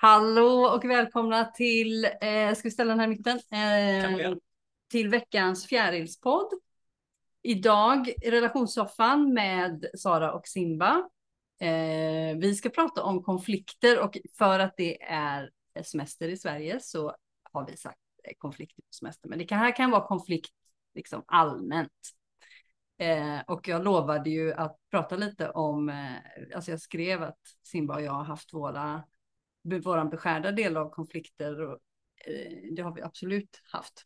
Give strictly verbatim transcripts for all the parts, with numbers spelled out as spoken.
Hallå och välkomna till, eh, ska vi ställa den här i mitten? Kan vi Eh, göra. till veckans fjärilspodd. Idag i relationssoffan med Sara och Simba. Eh, vi ska prata om konflikter och för att det är semester i Sverige så har vi sagt eh, konflikter på semester. Men det kan, här kan vara konflikt liksom allmänt. Eh, och jag lovade ju att prata lite om, eh, alltså jag skrev att Simba och jag har haft våra våran beskärda del av konflikter och eh, det har vi absolut haft.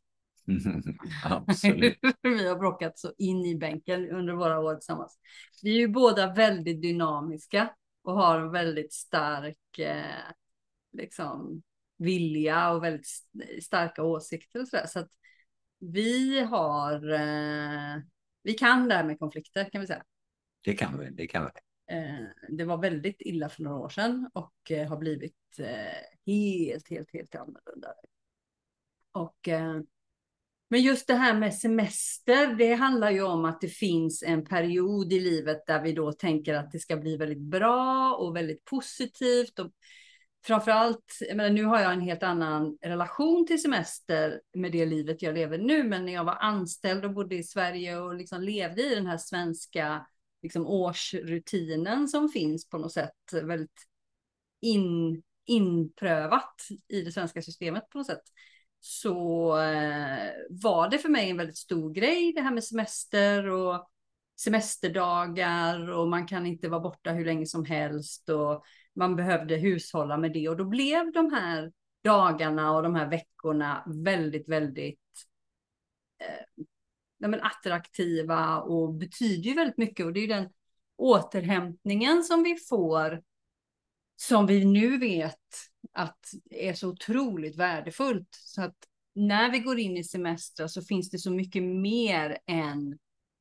Absolut. Vi har bråkat så in i bänken under våra år tillsammans. Vi är ju båda väldigt dynamiska och har en väldigt stark eh, liksom vilja och väldigt starka åsikter och sådär. Så att vi har, eh, vi kan det här med konflikter kan vi säga. Det kan vi, det kan vi. Eh, det var väldigt illa för några år sedan och eh, har blivit eh, helt, helt, helt annorlunda. Och, eh, men just det här med semester, det handlar ju om att det finns en period i livet där vi då tänker att det ska bli väldigt bra och väldigt positivt. Och framförallt, jag menar, nu har jag en helt annan relation till semester med det livet jag lever nu, men när jag var anställd och bodde i Sverige och liksom levde i den här svenska liksom årsrutinen som finns på något sätt väldigt in, inprövat i det svenska systemet på något sätt. Så eh, var det för mig en väldigt stor grej det här med semester och semesterdagar och man kan inte vara borta hur länge som helst och man behövde hushålla med det och då blev de här dagarna och de här veckorna väldigt, väldigt eh, ja, men attraktiva och betyder ju väldigt mycket och det är ju den återhämtningen som vi får som vi nu vet att är så otroligt värdefullt. Så att när vi går in i semester så finns det så mycket mer än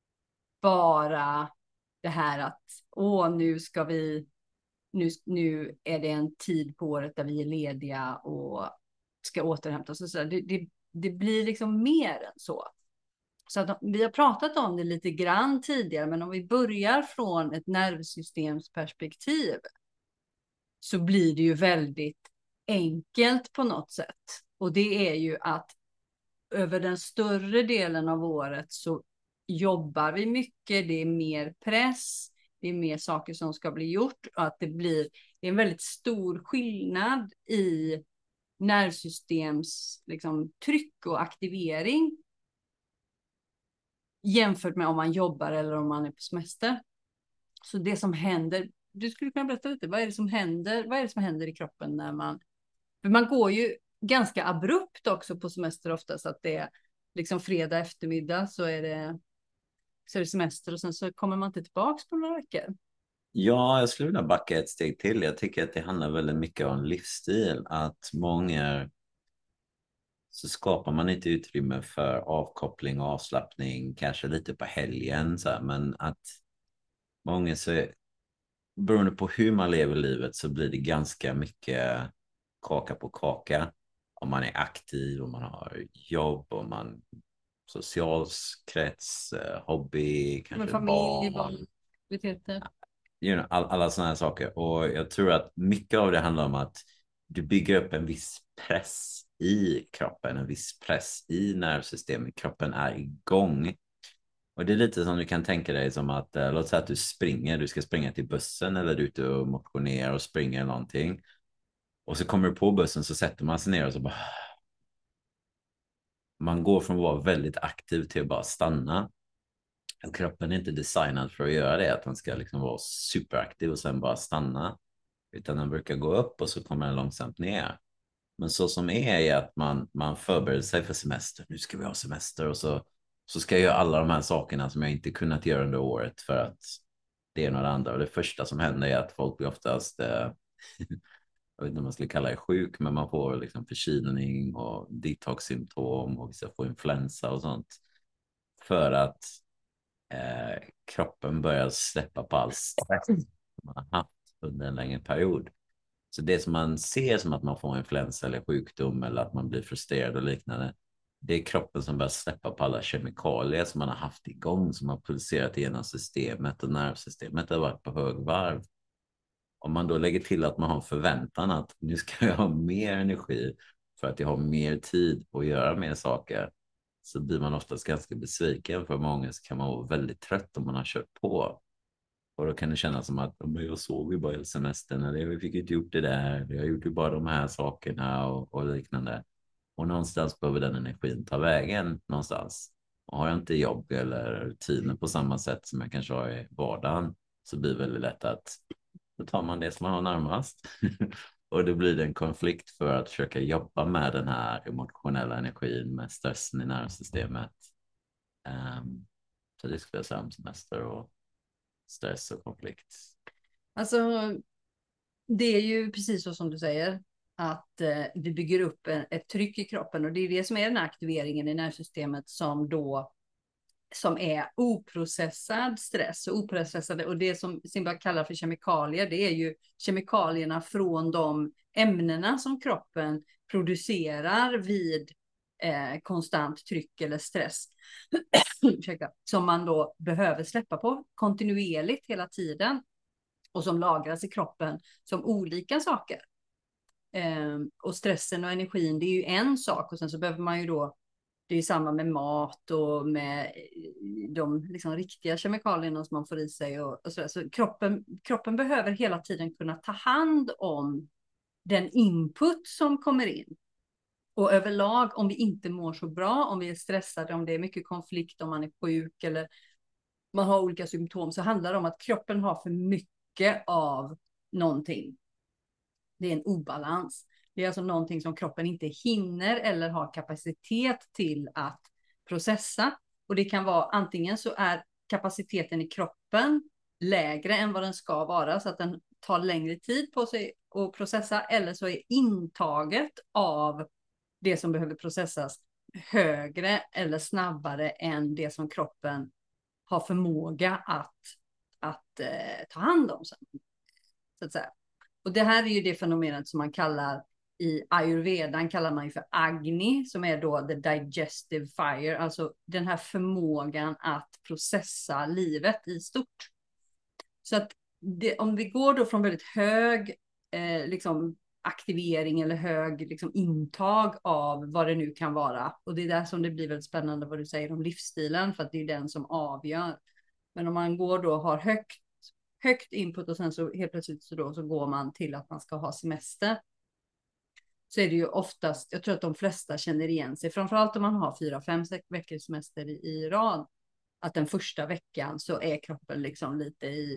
bara det här att åh, nu ska vi, nu, nu är det en tid på året där vi är lediga och ska återhämta oss. Så det, det, det blir liksom mer än så. Så att vi har pratat om det lite grann tidigare, men om vi börjar från ett nervsystemsperspektiv så blir det ju väldigt enkelt på något sätt. Och det är ju att över den större delen av året så jobbar vi mycket, det är mer press, det är mer saker som ska bli gjort och att det blir det är en väldigt stor skillnad i nervsystems liksom, tryck och aktivering jämfört med om man jobbar eller om man är på semester. Så det som händer, du skulle kunna berätta lite, vad är det som händer, vad är det som händer i kroppen när man, för man går ju ganska abrupt också på semester ofta så att det är liksom fredag eftermiddag så är det, så är det semester och sen så kommer man inte tillbaks på några veckor. Ja, jag skulle vilja backa ett steg till. Jag tycker att det handlar väldigt mycket om livsstil. Att många så skapar man inte utrymme för avkoppling och avslappning, kanske lite på helgen. Så här, men att många så, beroende på hur man lever livet så blir det ganska mycket kaka på kaka. Om man är aktiv, om man har jobb, om man social krets, eh, hobby, Med kanske familj, barn, barn, aktiviteter. you know, all, alla sådana här saker. Och jag tror att mycket av det handlar om att du bygger upp en viss press i kroppen, en viss press i nervsystemet. Kroppen är igång. Och det är lite som du kan tänka dig som att, eh, låt säga att du springer, du ska springa till bussen eller du är ute och motionerar och springer någonting. Och så kommer du på bussen så sätter man sig ner och så bara... Man går från att vara väldigt aktiv till att bara stanna. Och kroppen är inte designad för att göra det, att den ska liksom vara superaktiv och sen bara stanna. Utan den brukar gå upp och så kommer den långsamt ner. Men så som är är att man, man förbereder sig för semester. Nu ska vi ha semester och så, så ska jag göra alla de här sakerna som jag inte kunnat göra under året för att det är några andra. Och det första som händer är att folk blir oftast, eh, jag vet inte om man skulle kalla det sjuk, men man får liksom förkylning och detox-symptom och vissa får influensa och sånt. För att eh, kroppen börjar släppa på all stress som man har haft under en längre period. Så det som man ser som att man får influensa eller sjukdom eller att man blir frustrerad och liknande, det är kroppen som börjar släppa på alla kemikalier som man har haft igång, som har pulserat igenom systemet och nervsystemet har varit på högvarv. Om man då lägger till att man har en förväntan att nu ska jag ha mer energi för att jag har mer tid att göra mer saker, så blir man oftast ganska besviken. För många så kan man vara väldigt trött om man har kört på. Och då kan det kännas som att men jag sov ju bara hela semestern, eller jag fick inte gjort det där, jag gjorde ju bara de här sakerna och, och liknande. Och någonstans behöver den energin ta vägen någonstans. Och har jag inte jobb eller rutiner på samma sätt som jag kanske har i vardagen, så blir det väldigt lätt att då tar man det som man har närmast. Och då blir det en konflikt för att försöka jobba med den här emotionella energin, med stressen i nervsystemet. Um, så det skulle jag säga om semester och stress och konflikt. Alltså, det är ju precis så som du säger. Att eh, vi bygger upp en, ett tryck i kroppen. Och det är det som är den här aktiveringen i nervsystemet som då som är oprocessad stress och oprocessade, och det som Simba kallar för kemikalier, det är ju kemikalierna från de ämnena som kroppen producerar vid eh, konstant tryck eller stress som man då behöver släppa på kontinuerligt hela tiden och som lagras i kroppen som olika saker. Eh, och stressen och energin, det är ju en sak, och sen så behöver man ju då, det är samma med mat och med de liksom riktiga kemikalierna som man får i sig. Och, och så så kroppen, kroppen behöver hela tiden kunna ta hand om den input som kommer in. Och överlag, om vi inte mår så bra, om vi är stressade, om det är mycket konflikt, om man är sjuk eller man har olika symptom, så handlar det om att kroppen har för mycket av någonting. Det är en obalans. Det är alltså någonting som kroppen inte hinner eller har kapacitet till att processa. Och det kan vara antingen så är kapaciteten i kroppen lägre än vad den ska vara, så att den tar längre tid på sig att processa, eller så är intaget av det som behöver processas högre eller snabbare än det som kroppen har förmåga att, att eh, ta hand om sen, så att säga. Och det här är ju det fenomenet som man kallar, i ayurvedan kallar man ju för agni, som är då the digestive fire, alltså den här förmågan att processa livet i stort. Så att det, om vi går då från väldigt hög eh, liksom aktivering eller hög liksom intag av vad det nu kan vara, och det är där som det blir väldigt spännande vad du säger om livsstilen, för att det är den som avgör. Men om man går då har högt högt input och sen så helt plötsligt så, då, så går man till att man ska ha semester, så är det ju oftast, jag tror att de flesta känner igen sig, framförallt om man har fyra, fem, sex veckors semester i, i rad, att den första veckan så är kroppen liksom lite i,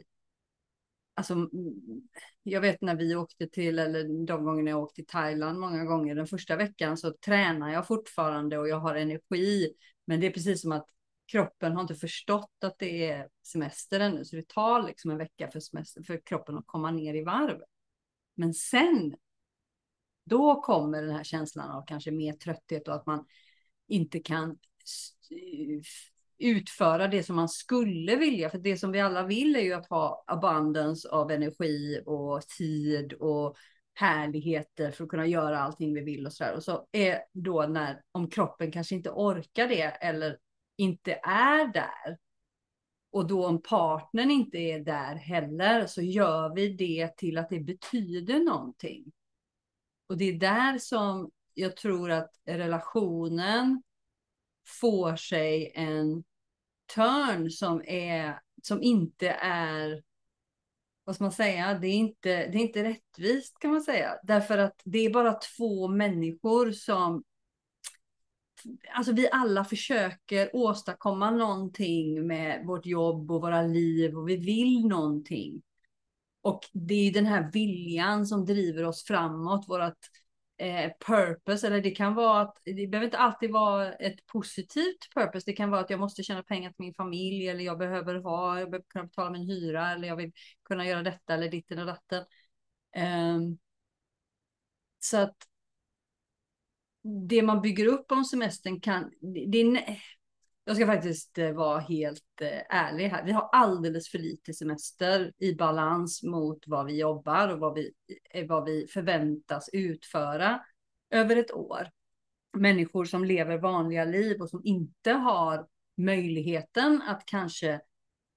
alltså jag vet när vi åkte till, eller de gångerna jag åkte till Thailand många gånger, den första veckan så tränar jag fortfarande och jag har energi, men det är precis som att kroppen har inte förstått att det är semester ännu, så det tar liksom en vecka för, semester, för kroppen att komma ner i varv. Men sen, då kommer den här känslan av kanske mer trötthet och att man inte kan utföra det som man skulle vilja. För det som vi alla vill är ju att ha abundance av energi och tid och härligheter för att kunna göra allting vi vill och sådär. Och så är då när, om kroppen kanske inte orkar det eller inte är där, och då om partnern inte är där heller, så gör vi det till att det betyder någonting. Och det är där som jag tror att relationen får sig en turn som är, som inte är, vad ska man säga, det är inte, det är inte rättvist kan man säga, därför att det är bara två människor som, alltså vi alla försöker åstadkomma någonting med vårt jobb och våra liv, och vi vill någonting. Och det är den här viljan som driver oss framåt, vårt eh, purpose, eller det kan vara att, det behöver inte alltid vara ett positivt purpose, det kan vara att jag måste tjäna pengar till min familj, eller jag behöver ha, jag behöver kunna betala min hyra, eller jag vill kunna göra detta eller ditten och datten. Um, så att det man bygger upp om semestern kan, det är, jag ska faktiskt vara helt ärlig här. Vi har alldeles för lite semester i balans mot vad vi jobbar och vad vi, vad vi förväntas utföra över ett år. Människor som lever vanliga liv och som inte har möjligheten att kanske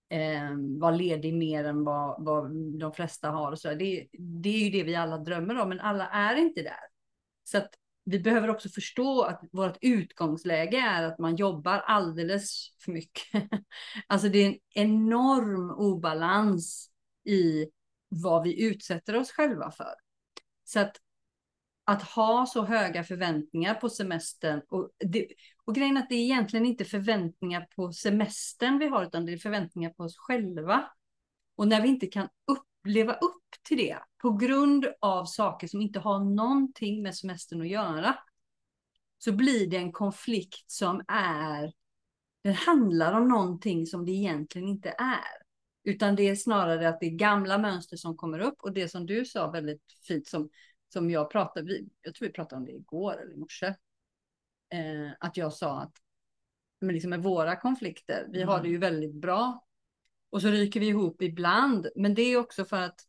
eh, vara ledig mer än vad, vad de flesta har. Och så. Det, det är ju det vi alla drömmer om, men alla är inte där. Så att vi behöver också förstå att vårt utgångsläge är att man jobbar alldeles för mycket. Alltså det är en enorm obalans i vad vi utsätter oss själva för. Så att, att ha så höga förväntningar på semestern, och, det, och grejen är att det är egentligen inte förväntningar på semestern vi har, utan det är förväntningar på oss själva. Och när vi inte kan uppleva upp till det på grund av saker som inte har någonting med semestern att göra, så blir det en konflikt som är, den handlar om någonting som det egentligen inte är. Utan det är snarare att det är gamla mönster som kommer upp, och det som du sa väldigt fint, som, som jag pratade, jag tror vi pratade om det igår eller i morse, eh, att jag sa att men liksom med våra konflikter, vi har det ju väldigt bra. Och så ryker vi ihop ibland. Men det är också för att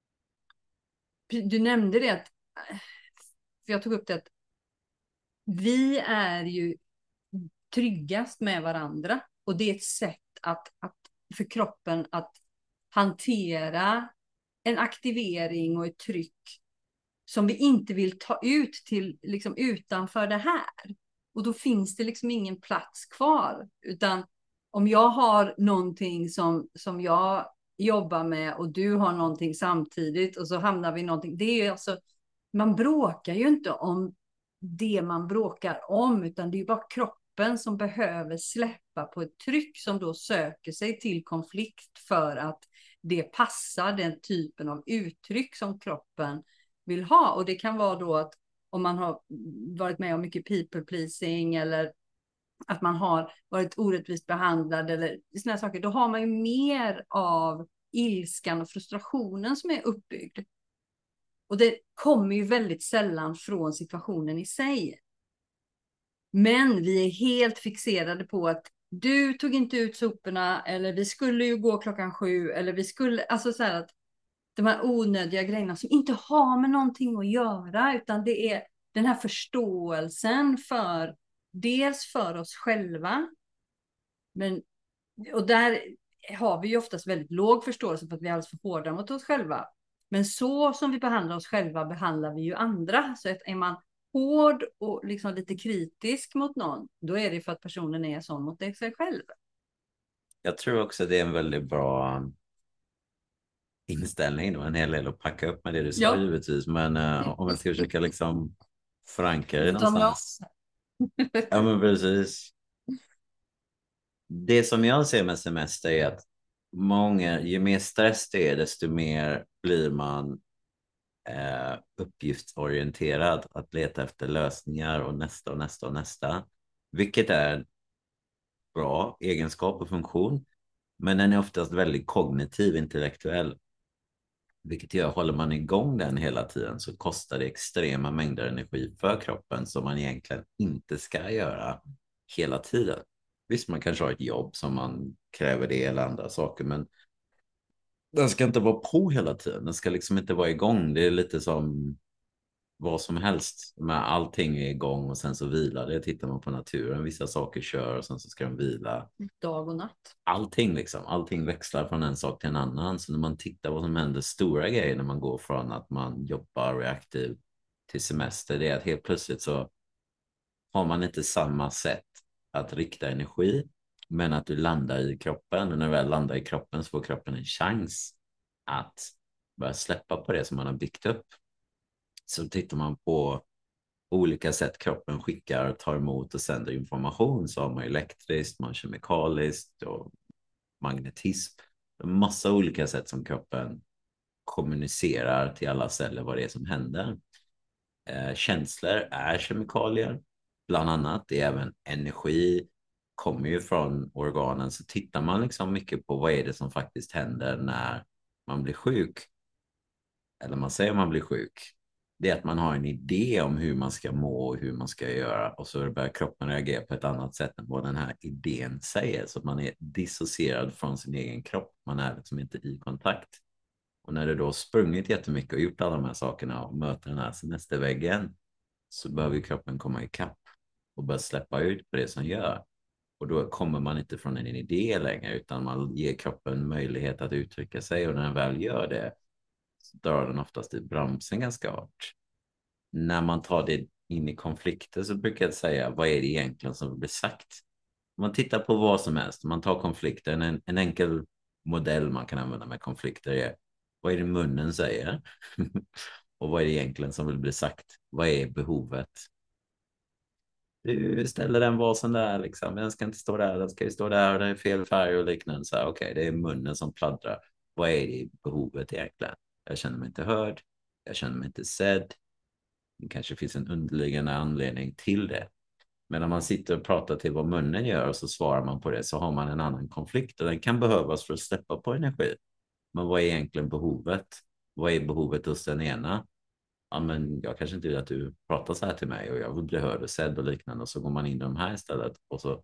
du nämnde det, att för jag tog upp det, att vi är ju tryggast med varandra. Och det är ett sätt att, att för kroppen att hantera en aktivering och ett tryck som vi inte vill ta ut till liksom utanför det här. Och då finns det liksom ingen plats kvar. Utan om jag har någonting som, som jag jobbar med och du har någonting samtidigt, och så hamnar vi i någonting. Det är ju alltså, man bråkar ju inte om det man bråkar om, utan det är ju bara kroppen som behöver släppa på ett tryck som då söker sig till konflikt för att det passar den typen av uttryck som kroppen vill ha. Och det kan vara då att om man har varit med om mycket people pleasing, eller att man har varit orättvist behandlad eller såna här saker, då har man ju mer av ilskan och frustrationen som är uppbyggd. Och det kommer ju väldigt sällan från situationen i sig. Men vi är helt fixerade på att du tog inte ut soporna, eller vi skulle ju gå klockan sju, eller vi skulle, alltså så här att de här onödiga grejerna som inte har med någonting att göra, utan det är den här förståelsen för, dels för oss själva, men, och där har vi ju oftast väldigt låg förståelse för att vi är alldeles för hårda mot oss själva. Men så som vi behandlar oss själva behandlar vi ju andra. Så att är man hård och liksom lite kritisk mot någon, då är det för att personen är sån mot sig själv. Jag tror också det är en väldigt bra inställning. Det var en hel del att packa upp med det du sa, Ja. givetvis. Men uh, om jag ska försöka liksom förankra det någonstans. Ja, men precis. Det som jag ser med semester är att många, ju mer stress det är, desto mer blir man eh, uppgiftsorienterad att leta efter lösningar och nästa och nästa och nästa. Vilket är bra egenskap och funktion. Men den är oftast väldigt kognitiv, intellektuell. Vilket gör, håller man igång den hela tiden så kostar det extrema mängder energi för kroppen som man egentligen inte ska göra hela tiden. Visst, man kanske har ett jobb som man kräver det eller andra saker, men den ska inte vara på hela tiden. Den ska liksom inte vara igång. Det är lite som vad som helst. Med allting är igång och sen så vilar det. Tittar man på naturen, vissa saker kör och sen så ska de vila. Dag och natt. Allting liksom, allting växlar från en sak till en annan. Så när man tittar vad som händer, stora grejer när man går från att man jobbar reaktiv till semester, det är att helt plötsligt så har man inte samma sätt att rikta energi, men att du landar i kroppen, och när du väl landar i kroppen så får kroppen en chans att börja släppa på det som man har byggt upp. Så tittar man på olika sätt kroppen skickar, tar emot och sänder information, så har man elektriskt, man kemikaliskt och magnetism. En massa olika sätt som kroppen kommunicerar till alla celler vad det är som händer. Eh, känslor är kemikalier, bland annat. Det är även energi, kommer ju från organen. Så tittar man liksom mycket på vad är det som faktiskt händer när man blir sjuk, eller man säger man blir sjuk, det är att man har en idé om hur man ska må och hur man ska göra, och så börjar kroppen reagera på ett annat sätt än vad den här idén säger, så att man är dissocierad från sin egen kropp. Man är liksom inte i kontakt. Och när du då har sprungit jättemycket och gjort alla de här sakerna och möter den här semesterväggen, så behöver kroppen komma ikapp och börja släppa ut på det som gör. Och då kommer man inte från en idé längre, utan man ger kroppen möjlighet att uttrycka sig, och när den väl gör det så drar den oftast i bromsen ganska hårt. När man tar det in i konflikter så brukar jag säga, vad är det egentligen som blir sagt? Om man tittar på vad som helst, man tar konflikter, en, en enkel modell man kan använda med konflikter är, vad är det munnen säger? Och vad är det egentligen som vill bli sagt? Vad är behovet? Du ställer den vasen där, liksom. Den ska inte stå där, den ska ju stå där, och det är fel färg och liknande. Så här, okej, okay, det är munnen som pladdrar. Vad är det behovet egentligen? Jag känner mig inte hörd, jag känner mig inte sedd. Det kanske finns en underliggande anledning till det. Men när man sitter och pratar till vad munnen gör och så svarar man på det, så har man en annan konflikt, och den kan behövas för att släppa på energi. Men vad är egentligen behovet? Vad är behovet hos den ena? Ja, men jag kanske inte vill att du pratar så här till mig, och jag vill bli hörd och sedd och liknande, och så går man in i de här istället. Och så,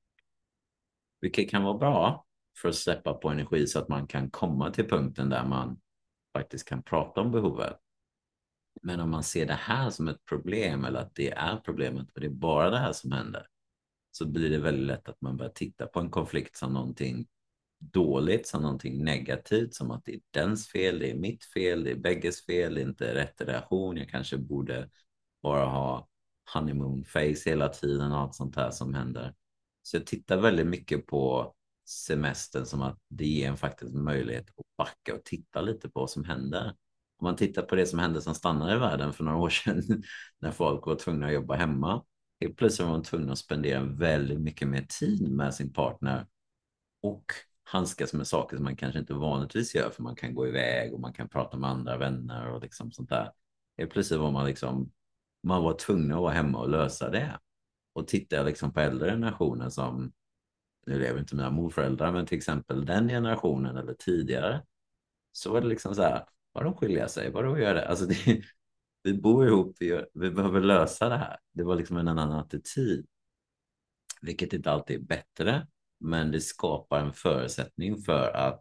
vilket kan vara bra för att släppa på energi, så att man kan komma till punkten där man faktiskt kan prata om behovet. Men om man ser det här som ett problem, eller att det är problemet och det är bara det här som händer, så blir det väldigt lätt att man börjar titta på en konflikt som någonting dåligt, som någonting negativt, som att det är dens fel, det är mitt fel, det är bägges fel, det är inte rätt relation, jag kanske borde bara ha honeymoon face hela tiden och allt sånt här som händer. Så jag tittar väldigt mycket på semestern som att det ger en faktiskt möjlighet att backa och titta lite på vad som händer. Om man tittar på det som hände som stannade i världen för några år sedan, när folk var tvungna att jobba hemma, helt plötsligt var man tvungna att spendera väldigt mycket mer tid med sin partner och handskas med saker som man kanske inte vanligtvis gör, för man kan gå iväg och man kan prata med andra vänner och liksom sånt där. Helt plötsligt var man liksom, man var tvungen att vara hemma och lösa det. Och tittar jag liksom på äldre generationer som, nu lever inte mina morföräldrar, men till exempel den generationen eller tidigare, så var det liksom så här, vad de skiljer sig, vad de gör det. Alltså det, vi bor ihop, vi, gör, vi behöver lösa det här. Det var liksom en annan attityd, vilket inte alltid är bättre, men det skapar en förutsättning för att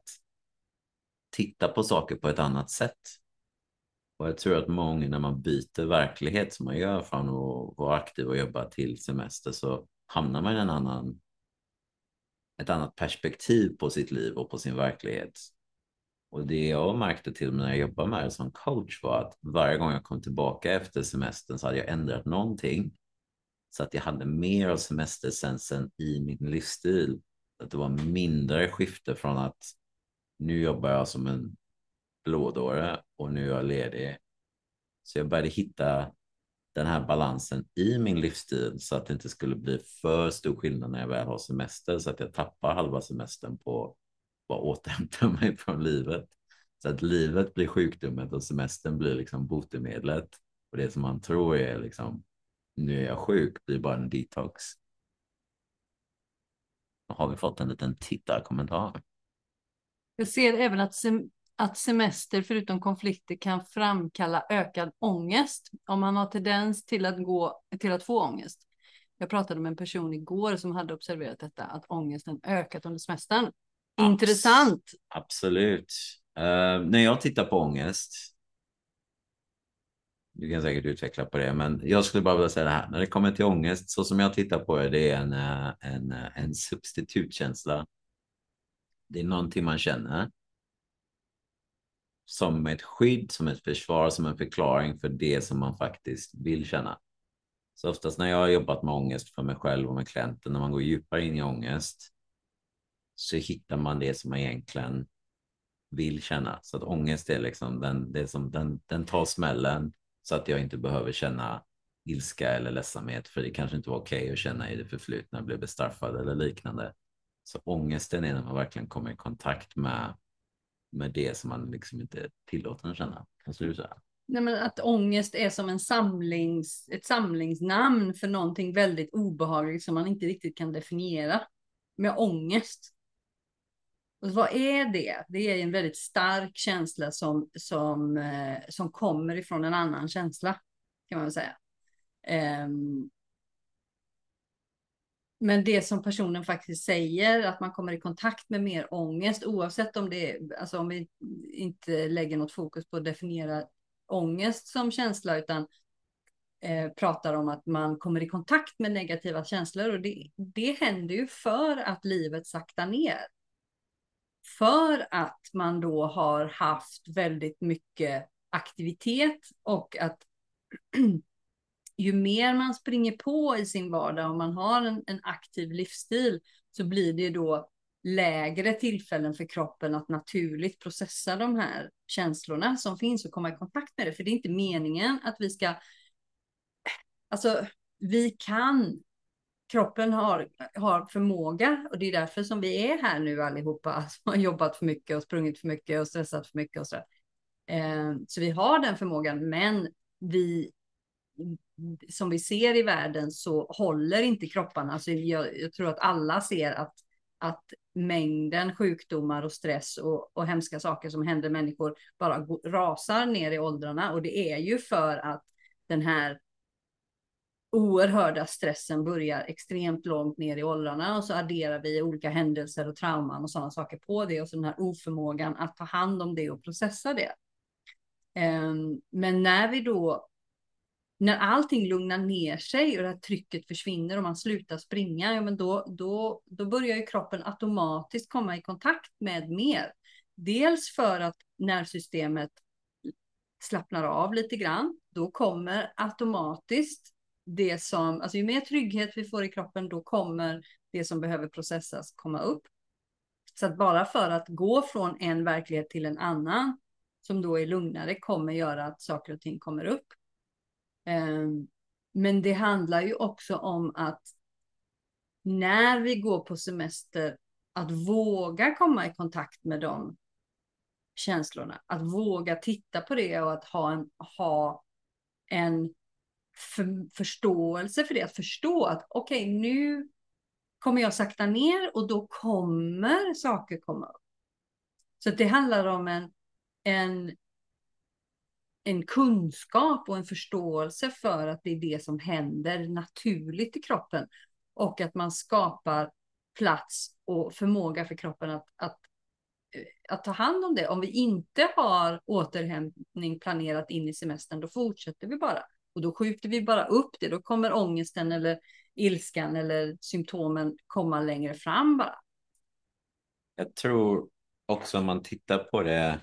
titta på saker på ett annat sätt. Och jag tror att många, när man byter verklighet som man gör från att vara aktiv och jobba till semester, så hamnar man i en annan, ett annat perspektiv på sitt liv och på sin verklighet. Och det jag märkte till när jag jobbade med det som coach var att varje gång jag kom tillbaka efter semestern så hade jag ändrat någonting, så att jag hade mer av semestersensen i min livsstil. Att det var mindre skifte från att nu jobbar jag som en blådåre och nu är jag ledig. Så jag började hitta den här balansen i min livsstil, så att det inte skulle bli för stor skillnad när jag väl har semester, så att jag tappar halva semestern på att bara återhämta mig från livet. Så att livet blir sjukdomen och semestern blir liksom botemedlet. Och det som man tror är liksom, nu är jag sjuk, blir bara en detox. Då har vi fått en liten tittarkommentar. Jag ser även att, sem att semester förutom konflikter kan framkalla ökad ångest om man har tendens till att, gå, till att få ångest. Jag pratade med en person igår som hade observerat detta, att ångesten ökat under semestern. Intressant. Abs absolut. Uh, när jag tittar på ångest, du kan säkert utveckla på det, men jag skulle bara vilja säga det här. När det kommer till ångest, så som jag tittar på det, det är en, en, en substitutkänsla. Det är någonting man känner som ett skydd, som ett försvar, som en förklaring för det som man faktiskt vill känna. Så oftast när jag har jobbat med ångest för mig själv och med klienten, när man går djupare in i ångest, så hittar man det som man egentligen vill känna. Så att ångest är liksom den, det som, den, den tar smällen, så att jag inte behöver känna ilska eller ledsamhet, för det kanske inte var okej okay att känna i det förflutna, bli bestraffad eller liknande. Så ångesten är när man verkligen kommer i kontakt med, med det som man liksom inte tillåter att känna. Kan du säga? Nej, men att ångest är som en samlings, ett samlingsnamn för någonting väldigt obehagligt som man inte riktigt kan definiera. Med ångest. Och vad är det? Det är en väldigt stark känsla som, som, eh, som kommer ifrån en annan känsla, kan man väl säga. Um, men det som personen faktiskt säger, att man kommer i kontakt med mer ångest, oavsett om det är, alltså om vi inte lägger något fokus på att definiera ångest som känsla, utan eh, pratar om att man kommer i kontakt med negativa känslor. Och det, det händer ju för att livet saktar ner. För att man då har haft väldigt mycket aktivitet och att ju mer man springer på i sin vardag och man har en, en aktiv livsstil, så blir det då lägre tillfällen för kroppen att naturligt processa de här känslorna som finns och komma i kontakt med det. För det är inte meningen att vi ska, alltså vi kan, kroppen har, har förmåga, och det är därför som vi är här nu allihopa, som har jobbat för mycket och sprungit för mycket och stressat för mycket och så. Eh, så vi har den förmågan, men vi, som vi ser i världen, så håller inte kropparna. Alltså jag, jag tror att alla ser att, att mängden sjukdomar och stress och, och hemska saker som händer människor bara rasar ner i åldrarna. Och det är ju för att den här oerhörda stressen börjar extremt långt ner i åldrarna, och så adderar vi olika händelser och trauman och sådana saker på det, och så den här oförmågan att ta hand om det och processa det. Men när vi då, när allting lugnar ner sig och det här trycket försvinner och man slutar springa, ja, men då, då, då börjar ju kroppen automatiskt komma i kontakt med mer. Dels för att nervsystemet slappnar av lite grann, då kommer automatiskt det som, alltså ju mer trygghet vi får i kroppen, då kommer det som behöver processas komma upp. Så att bara för att gå från en verklighet till en annan, som då är lugnare, kommer göra att saker och ting kommer upp. Men det handlar ju också om att när vi går på semester, att våga komma i kontakt med de känslorna. Att våga titta på det och att ha en, ha en för, förståelse för det. Att förstå att okej, okay, nu kommer jag sakta ner och då kommer saker komma upp. Så det handlar om en, en en kunskap och en förståelse för att det är det som händer naturligt i kroppen, och att man skapar plats och förmåga för kroppen att, att, att ta hand om det. Om vi inte har återhämtning planerat in i semestern, då fortsätter vi bara, och då skjuter vi bara upp det. Då kommer ångesten eller ilskan eller symptomen komma längre fram bara. Jag tror också, om man tittar på det,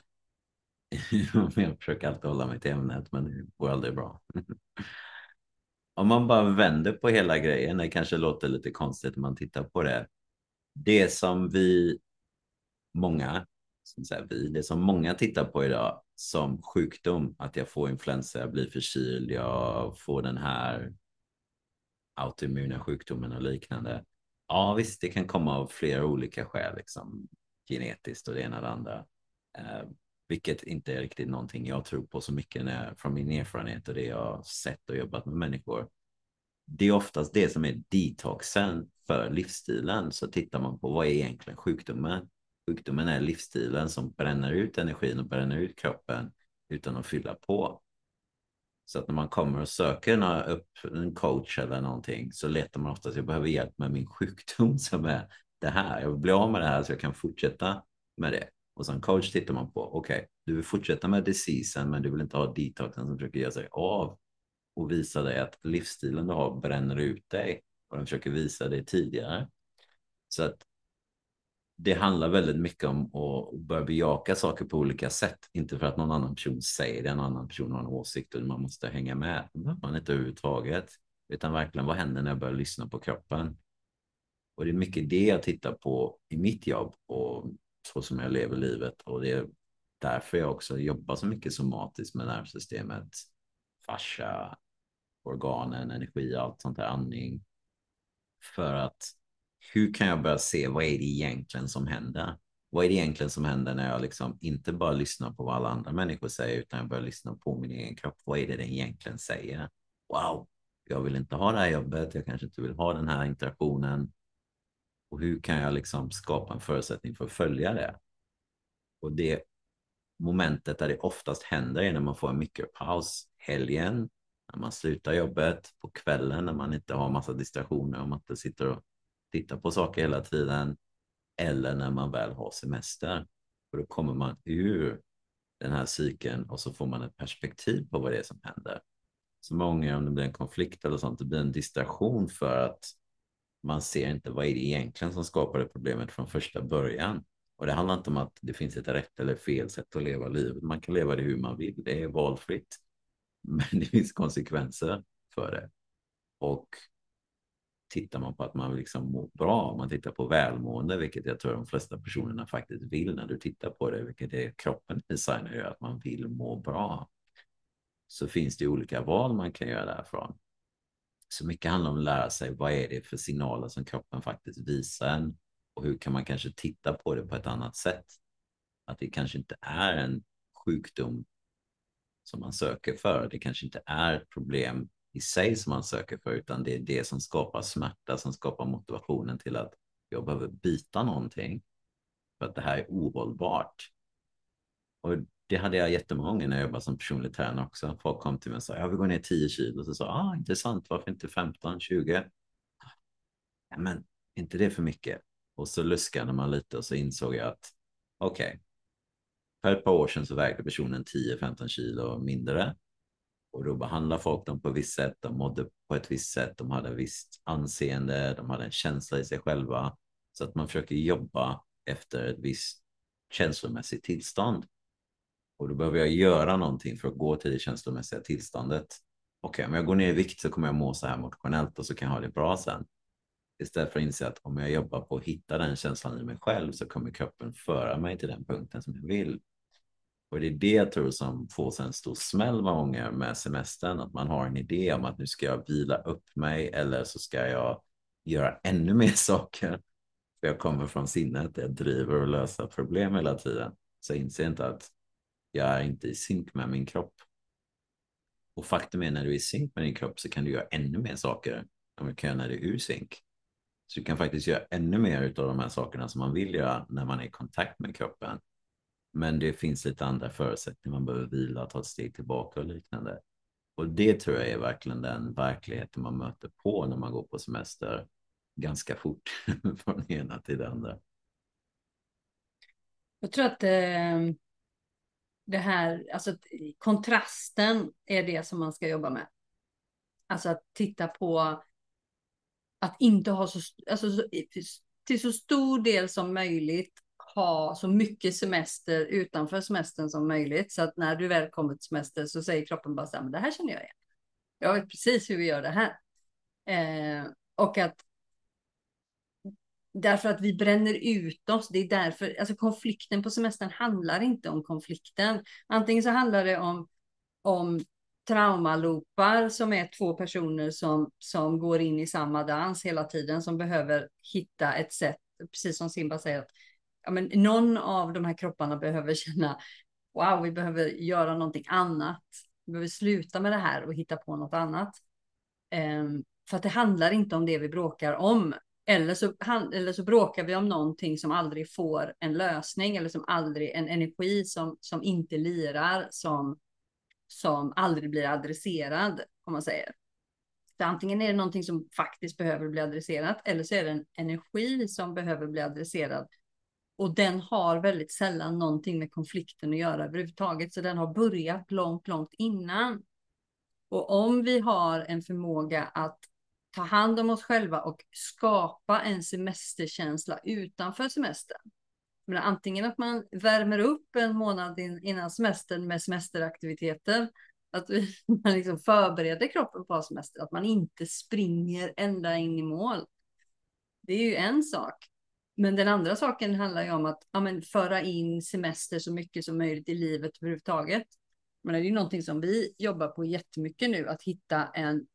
jag försöker alltid hålla mig till ämnet, men det går aldrig bra. Om man bara vänder på hela grejen, det kanske låter lite konstigt om man tittar på det. Det som vi, många, som säger vi, det som många tittar på idag som sjukdom, att jag får influensa, jag blir förkyld, jag får den här autoimmuna sjukdomen och liknande. Ja visst, det kan komma av flera olika skäl, liksom genetiskt och det ena och det andra. Eh, vilket inte är riktigt någonting jag tror på så mycket när, från min erfarenhet och det jag har sett och jobbat med människor. Det är oftast det som är detoxen för livsstilen. Så tittar man på vad är egentligen sjukdomen. Sjukdomen är livsstilen som bränner ut energin och bränner ut kroppen utan att fylla på. Så att när man kommer och söker upp en coach eller någonting, så letar man oftast, jag behöver hjälp med min sjukdom som är det här. Jag vill bli av med det här så jag kan fortsätta med det. Och som coach tittar man på, okej, okay, du vill fortsätta med diseasen, men du vill inte ha detoxen som försöker göra sig av och visa dig att livsstilen du har bränner ut dig, och den försöker visa dig tidigare. Så att det handlar väldigt mycket om att börja bejaka saker på olika sätt. Inte för att någon annan person säger det, en annan person har en åsikt och man måste hänga med. Det behöver man inte överhuvudtaget. Utan verkligen, vad händer när jag börjar lyssna på kroppen? Och det är mycket det jag tittar på i mitt jobb och så som jag lever livet. Och det är därför jag också jobbar så mycket somatiskt med nervsystemet. Fascia, organen, energi, allt sånt där, andning. För att hur kan jag börja se vad är det egentligen som händer? Vad är det egentligen som händer när jag liksom inte bara lyssnar på vad alla andra människor säger, utan jag börjar lyssna på min egen kropp? Vad är det den egentligen säger? Wow, jag vill inte ha det här jobbet. Jag kanske inte vill ha den här interaktionen. Och hur kan jag liksom skapa en förutsättning för att följa det? Och det momentet där det oftast händer är när man får en mikropaus, helgen, när man slutar jobbet, på kvällen när man inte har massa distraktioner och man inte sitter och tittar på saker hela tiden, eller när man väl har semester. Och då kommer man ur den här cykeln och så får man ett perspektiv på vad det är som händer. Så många gånger om det blir en konflikt eller sånt, det blir en distraktion för att man ser inte vad är det egentligen som skapade problemet från första början. Och det handlar inte om att det finns ett rätt eller fel sätt att leva livet. Man kan leva det hur man vill, det är valfritt. Men det finns konsekvenser för det. Och tittar man på att man liksom mår bra, om man tittar på välmående, vilket jag tror de flesta personerna faktiskt vill när du tittar på det, vilket är kroppen designar gör, att man vill må bra. Så finns det olika val man kan göra därifrån. Så mycket handlar om att lära sig vad är det för signaler som kroppen faktiskt visar en och hur kan man kanske titta på det på ett annat sätt. Att det kanske inte är en sjukdom som man söker för. Det kanske inte är ett problem i sig som man söker för, utan det är det som skapar smärta, som skapar motivationen till att jag behöver byta någonting för att det här är ohållbart. Och det hade jag jättemånga när jag jobbade som personlig tränare också. Folk kom till mig och sa, jag vill gå ner tio kilo. Och så sa ah, intressant, varför inte femton, tjugo? Ja, men inte det för mycket? Och så luskade man lite och så insåg jag att okej, okay, för ett par år sedan så vägde personen tio femton kilo mindre. Och då behandlade folk dem på ett visst sätt, de mådde på ett visst sätt, de hade ett visst anseende, de hade en känsla i sig själva. Så att man försöker jobba efter ett visst känslomässigt tillstånd. Och då behöver jag göra någonting för att gå till det känslomässiga tillståndet. Okej, okay, om jag går ner i vikt så kommer jag må så här emotionellt och så kan jag ha det bra sen. Istället för att inse att om jag jobbar på att hitta den känslan i mig själv så kommer kroppen föra mig till den punkten som jag vill. Och det är det jag tror som får sig en stor smäll många gånger med semestern. Att man har en idé om att nu ska jag vila upp mig eller så ska jag göra ännu mer saker. För jag kommer från sinnet, jag driver och löser problem hela tiden. Så jag inser inte att jag är inte i synk med min kropp. Och faktum är när du är i synk med din kropp så kan du göra ännu mer saker än du kan göra när du är ur synk. Så du kan faktiskt göra ännu mer av de här sakerna som man vill göra när man är i kontakt med kroppen. Men det finns lite andra förutsättningar. Man behöver vila, ta ett steg tillbaka och liknande. Och det tror jag är verkligen den verkligheten man möter på när man går på semester ganska fort från det ena till det andra. Jag tror att eh, det här, alltså kontrasten är det som man ska jobba med. Alltså att titta på att inte ha så, alltså till så stor del som möjligt ha så mycket semester utanför semestern som möjligt. Så att när du väl kommer till semester så säger kroppen bara så här, men det här känner jag igen. Jag vet precis hur vi gör det här. Eh, och att därför att vi bränner ut oss. Det är därför, alltså konflikten på semestern handlar inte om konflikten. Antingen så handlar det om, om traumalopar som är två personer som, som går in i samma dans hela tiden. Som behöver hitta ett sätt, precis som Simba säger, att ja, men någon av de här kropparna behöver känna, wow, vi behöver göra någonting annat. Vi behöver sluta med det här och hitta på något annat. Um, för att det handlar inte om det vi bråkar om. Eller så, eller så bråkar vi om någonting som aldrig får en lösning. Eller som aldrig, en energi som, som inte lirar. Som, som aldrig blir adresserad, om man säger. Så antingen är det någonting som faktiskt behöver bli adresserat. Eller så är det en energi som behöver bli adresserad. Och den har väldigt sällan någonting med konflikten att göra överhuvudtaget. Så den har börjat långt, långt innan. Och om vi har en förmåga att ta hand om oss själva och skapa en semesterkänsla utanför semestern. Men antingen att man värmer upp en månad innan semestern med semesteraktiviteter. Att man liksom förbereder kroppen på semester. Att man inte springer ända in i mål. Det är ju en sak. Men den andra saken handlar ju om att ja, men föra in semester så mycket som möjligt i livet överhuvudtaget. Men det är ju någonting som vi jobbar på jättemycket nu. Att hitta en,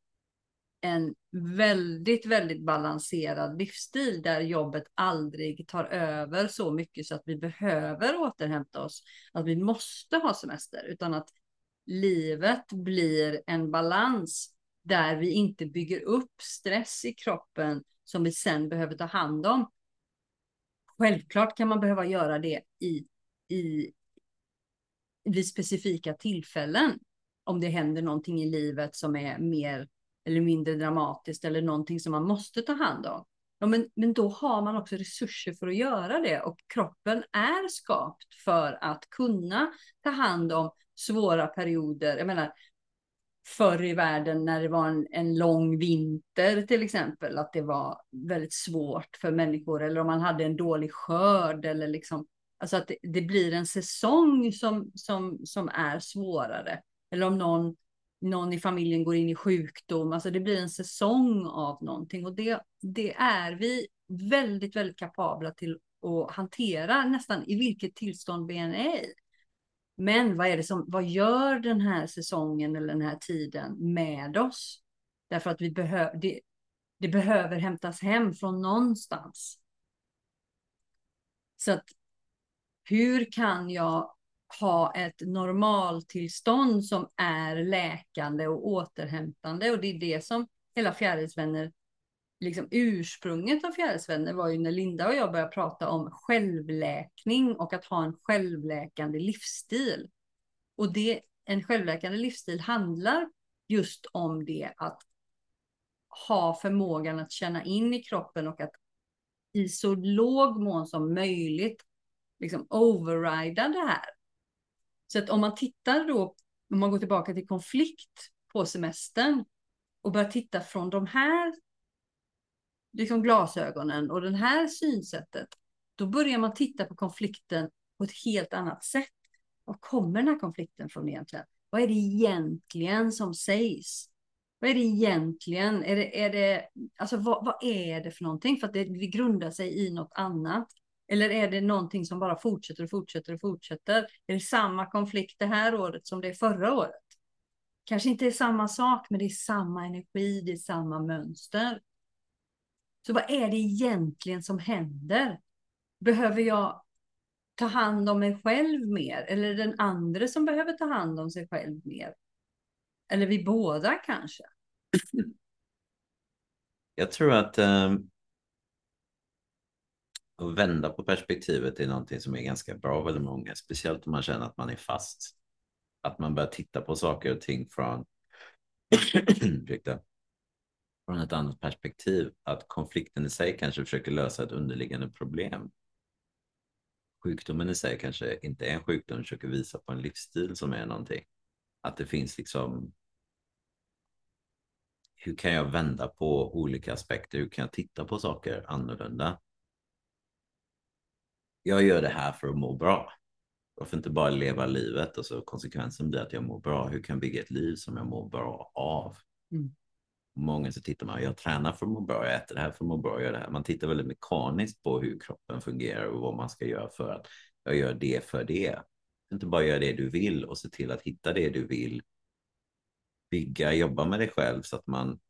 en väldigt, väldigt balanserad livsstil. Där jobbet aldrig tar över så mycket så att vi behöver återhämta oss. Att vi måste ha semester. Utan att livet blir en balans. Där vi inte bygger upp stress i kroppen som vi sen behöver ta hand om. Självklart kan man behöva göra det i, i, vid specifika tillfällen. Om det händer någonting i livet som är mer eller mindre dramatiskt. Eller någonting som man måste ta hand om. Ja, men, men då har man också resurser för att göra det. Och kroppen är skapt för att kunna ta hand om svåra perioder. Jag menar, förr i världen när det var en, en lång vinter till exempel, att det var väldigt svårt för människor, eller om man hade en dålig skörd, eller liksom, alltså att det, det blir en säsong som, som, som är svårare, eller om någon, någon i familjen går in i sjukdom, alltså det blir en säsong av någonting, och det, det är vi väldigt, väldigt kapabla till att hantera nästan i vilket tillstånd vi än är i. Men vad är det som, vad gör den här säsongen eller den här tiden med oss? Därför att vi behöver, det, det behöver hämtas hem från någonstans. Så att hur kan jag ha ett normaltillstånd som är läkande och återhämtande? Och det är det som hela Fjärilsvänner, liksom ursprunget av Fjärilsvänner var ju när Linda och jag började prata om självläkning och att ha en självläkande livsstil. Och det, en självläkande livsstil handlar just om det, att ha förmågan att känna in i kroppen och att i så låg mån som möjligt liksom overrida det här. Så att om man tittar då, om man går tillbaka till konflikt på semestern och börjar titta från de här liksom glasögonen och den här synsättet, då börjar man titta på konflikten på ett helt annat sätt. Var kommer den här konflikten från egentligen? Vad är det egentligen som sägs? Vad är det egentligen? Är det, är det, alltså vad, vad är det för någonting? För att det, det grundar sig i något annat. Eller är det någonting som bara fortsätter och fortsätter och fortsätter? Är det samma konflikt det här året som det är förra året? Kanske inte är samma sak, men det är samma energi, det är samma mönster. Så vad är det egentligen som händer? Behöver jag ta hand om mig själv mer? Eller är det den andra som behöver ta hand om sig själv mer? Eller vi båda kanske? Jag tror att um, att vända på perspektivet är någonting som är ganska bra för många. Speciellt om man känner att man är fast. Att man börjar titta på saker och ting från, från ett annat perspektiv. Att konflikten i sig kanske försöker lösa ett underliggande problem. Sjukdomen i sig kanske inte är en sjukdom, försöker visa på en livsstil som är någonting. Att det finns liksom, hur kan jag vända på olika aspekter? Hur kan jag titta på saker annorlunda? Jag gör det här för att må bra. Jag får inte bara leva livet och så konsekvensen blir att jag mår bra. Hur kan jag bygga ett liv som jag mår bra av? Mm. Många så tittar man, jag tränar för att må bra, jag äter det här för att må bra, jag gör det här. Man tittar väldigt mekaniskt på hur kroppen fungerar och vad man ska göra för att jag gör det för det. Inte bara göra det du vill och se till att hitta det du vill. Bygga, jobba med dig själv så att man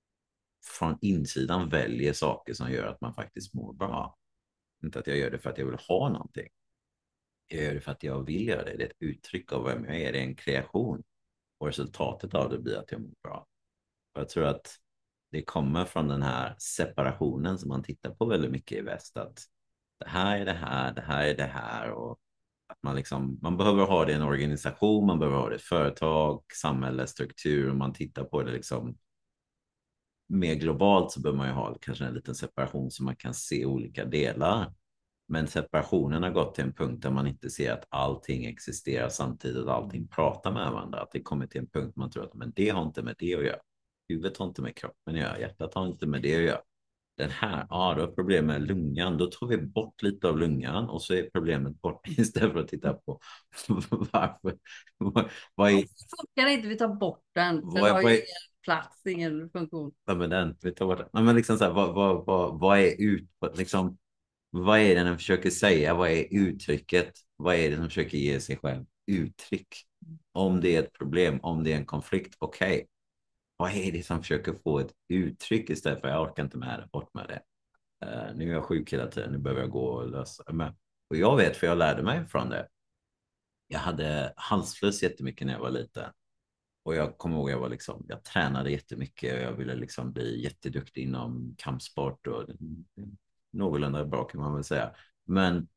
från insidan väljer saker som gör att man faktiskt mår bra. Inte att jag gör det för att jag vill ha någonting. Jag gör det för att jag vill göra det. Det är ett uttryck av vem jag är. Det är en kreation. Och resultatet av det blir att jag mår bra. Och jag tror att det kommer från den här separationen som man tittar på väldigt mycket i väst. Att det här är det här, det här är det här. Och att man, liksom, man behöver ha det i en organisation, man behöver ha det i ett företag, samhälle, struktur. Och man tittar på det liksom mer globalt, så behöver man ju ha kanske en liten separation så man kan se olika delar. Men separationen har gått till en punkt där man inte ser att allting existerar samtidigt, att allting pratar med varandra. Att det kommer till en punkt man tror att men det har inte med det att göra. Huvudet har inte med kroppen att göra. Hjärtat har inte med det att göra. Den här, ja, då har problem med lungan. Då tar vi bort lite av lungan och så är problemet bort istället för att titta på varför. Vad, vad är... Det funkar inte, vi tar bort den. Den vad, har vad ju är... ingen plats, ingen funktion. Ja, men den, vi tar bort den. Ja, men liksom så här, vad, vad, vad, vad är ut... Liksom, vad är det den försöker säga? Vad är uttrycket? Vad är det som försöker ge sig själv uttryck? Om det är ett problem, om det är en konflikt, okej. Okay. Vad är det som försöker få ett uttryck istället för jag orkar inte med det, bort med det. Uh, nu är jag sjuk hela tiden, nu behöver jag gå och lösa. Men, och jag vet, för jag lärde mig från det. Jag hade halsfluss jättemycket när jag var liten. Och jag kommer ihåg, jag var liksom, jag tränade jättemycket och jag ville liksom bli jätteduktig inom kampsport och någorlunda bra kan man väl säga. Men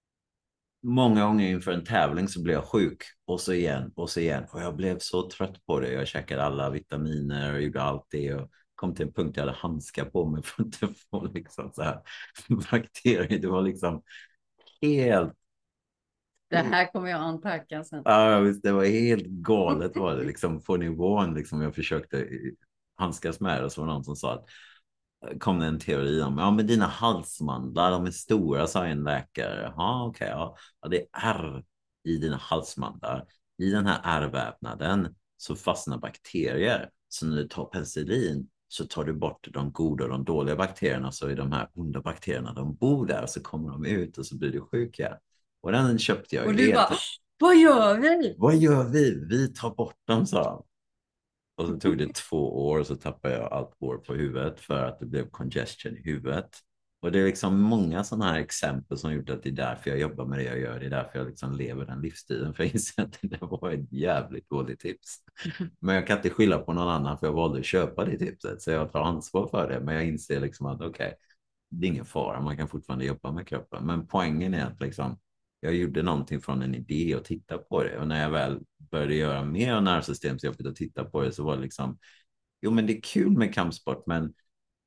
många gånger inför en tävling så blev jag sjuk och så igen och så igen. Och jag blev så trött på det. Jag käkade alla vitaminer och gjorde allt det och kom till en punkt där jag hade handskar på mig för att inte få liksom så här bakterier. Det var liksom helt Det här kommer jag anpacka sen. Ja, visst, det var helt galet var det liksom på nivån liksom jag försökte handskas med det, och så var det någon som sa att kom det en teori om, ja men dina halsmandlar, de är stora, sa en läkare. Ja, okej, okay, ja. Ja, det är ärr i dina halsmandlar. I den här ärrvävnaden så fastnar bakterier. Så när du tar penicillin så tar du bort de goda och de dåliga bakterierna, så är de här onda bakterierna, de bor där, och så kommer de ut och så blir du sjuk. Ja. Och den köpte jag. Och du bara, vad gör vi? Vad gör vi? Vi tar bort dem, sa han. Och så tog det två år och så tappade jag allt hår på huvudet för att det blev congestion i huvudet. Och det är liksom många sådana här exempel som gjort att det är därför jag jobbar med det jag gör. Det är därför jag liksom lever den livsstilen. För jag inser att det var ett jävligt dåligt tips. Men jag kan inte skylla på någon annan, för jag valde att köpa det tipset. Så jag tar ansvar för det. Men jag inser liksom att okej, okay, det är ingen fara. Man kan fortfarande jobba med kroppen. Men poängen är att liksom jag gjorde någonting från en idé och titta på det. Och när jag väl började göra mer nervsystemsjobbet och titta på det, så var det liksom, jo men det är kul med kampsport, men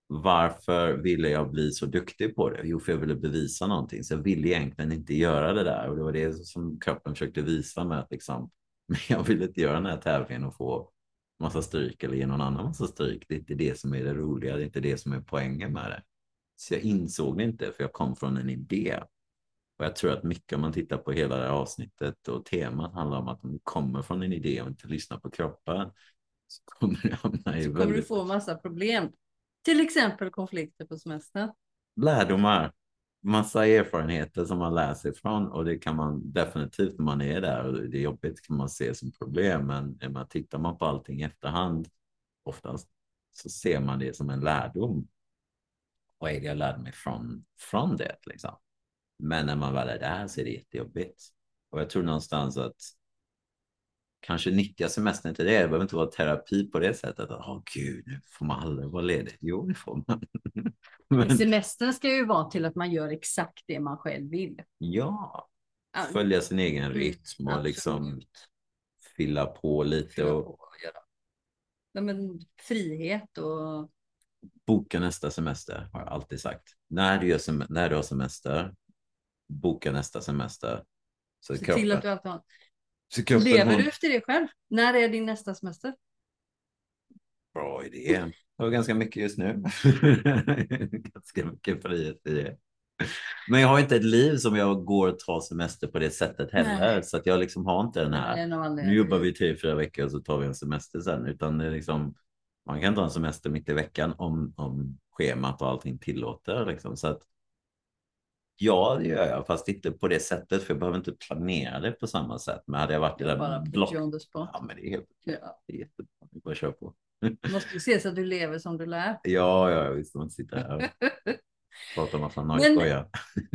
varför ville jag bli så duktig på det? Jo, för jag ville bevisa någonting. Så jag ville egentligen inte göra det där. Och det var det som kroppen försökte visa med att liksom, men jag ville inte göra den här tävlingen och få massa stryk eller ge någon annan massa stryk. Det är inte det som är det roliga. Det är inte det som är poängen med det. Så jag insåg det inte, för jag kom från en idé. Och jag tror att mycket, om man tittar på hela det här avsnittet och temat, handlar om att om du kommer från en idé och inte lyssnar på kroppen, så kommer du hamna i så kommer väldigt... du få massa problem. Till exempel konflikter på semester. Lärdomar. Massa erfarenheter som man lär sig från, och det kan man definitivt när man är där och det är jobbigt kan man se som problem, men när man tittar man på allting i efterhand oftast så ser man det som en lärdom. Vad är det jag lärde mig från, från det liksom? Men när man väl är där så är det jättejobbigt. Och jag tror någonstans att kanske nyttja semestern till det. Det behöver inte vara terapi på det sättet. Åh oh, gud, nu får man aldrig vara ledig. Jo, det får man. Men semestern ska ju vara till att man gör exakt det man själv vill. Ja, följa sin egen rytm och mm, liksom fylla på lite. Fylla och... på, ja. Ja, men frihet och... Boka nästa semester, har jag alltid sagt. När du, gör sem- när du har semester, boka nästa semester. Så Se kroppen... till att du alltid har... Kroppen, lever hon... du efter det själv? När är din nästa semester? Bra idé. Jag har ganska mycket just nu. Ganska mycket frihet i det. Men jag har inte ett liv som jag går och tar semester på det sättet heller. Nej. Så att jag liksom har inte den här. Nu jobbar vi tre, fyra veckor och så tar vi en semester sen. Utan det är liksom, man kan ta en semester mitt i veckan om, om schemat och allting tillåter. Liksom. Så att, ja, det gör jag. Fast inte på det sättet. För jag behöver inte planera det på samma sätt. Men hade jag varit i den block... Ja, men det är helt... Ja. Det är jättebra. Vi bara kör på. Du måste se så att du lever som du lär. Ja, ja, visst. Man sitter här och pratar massa nojskoja.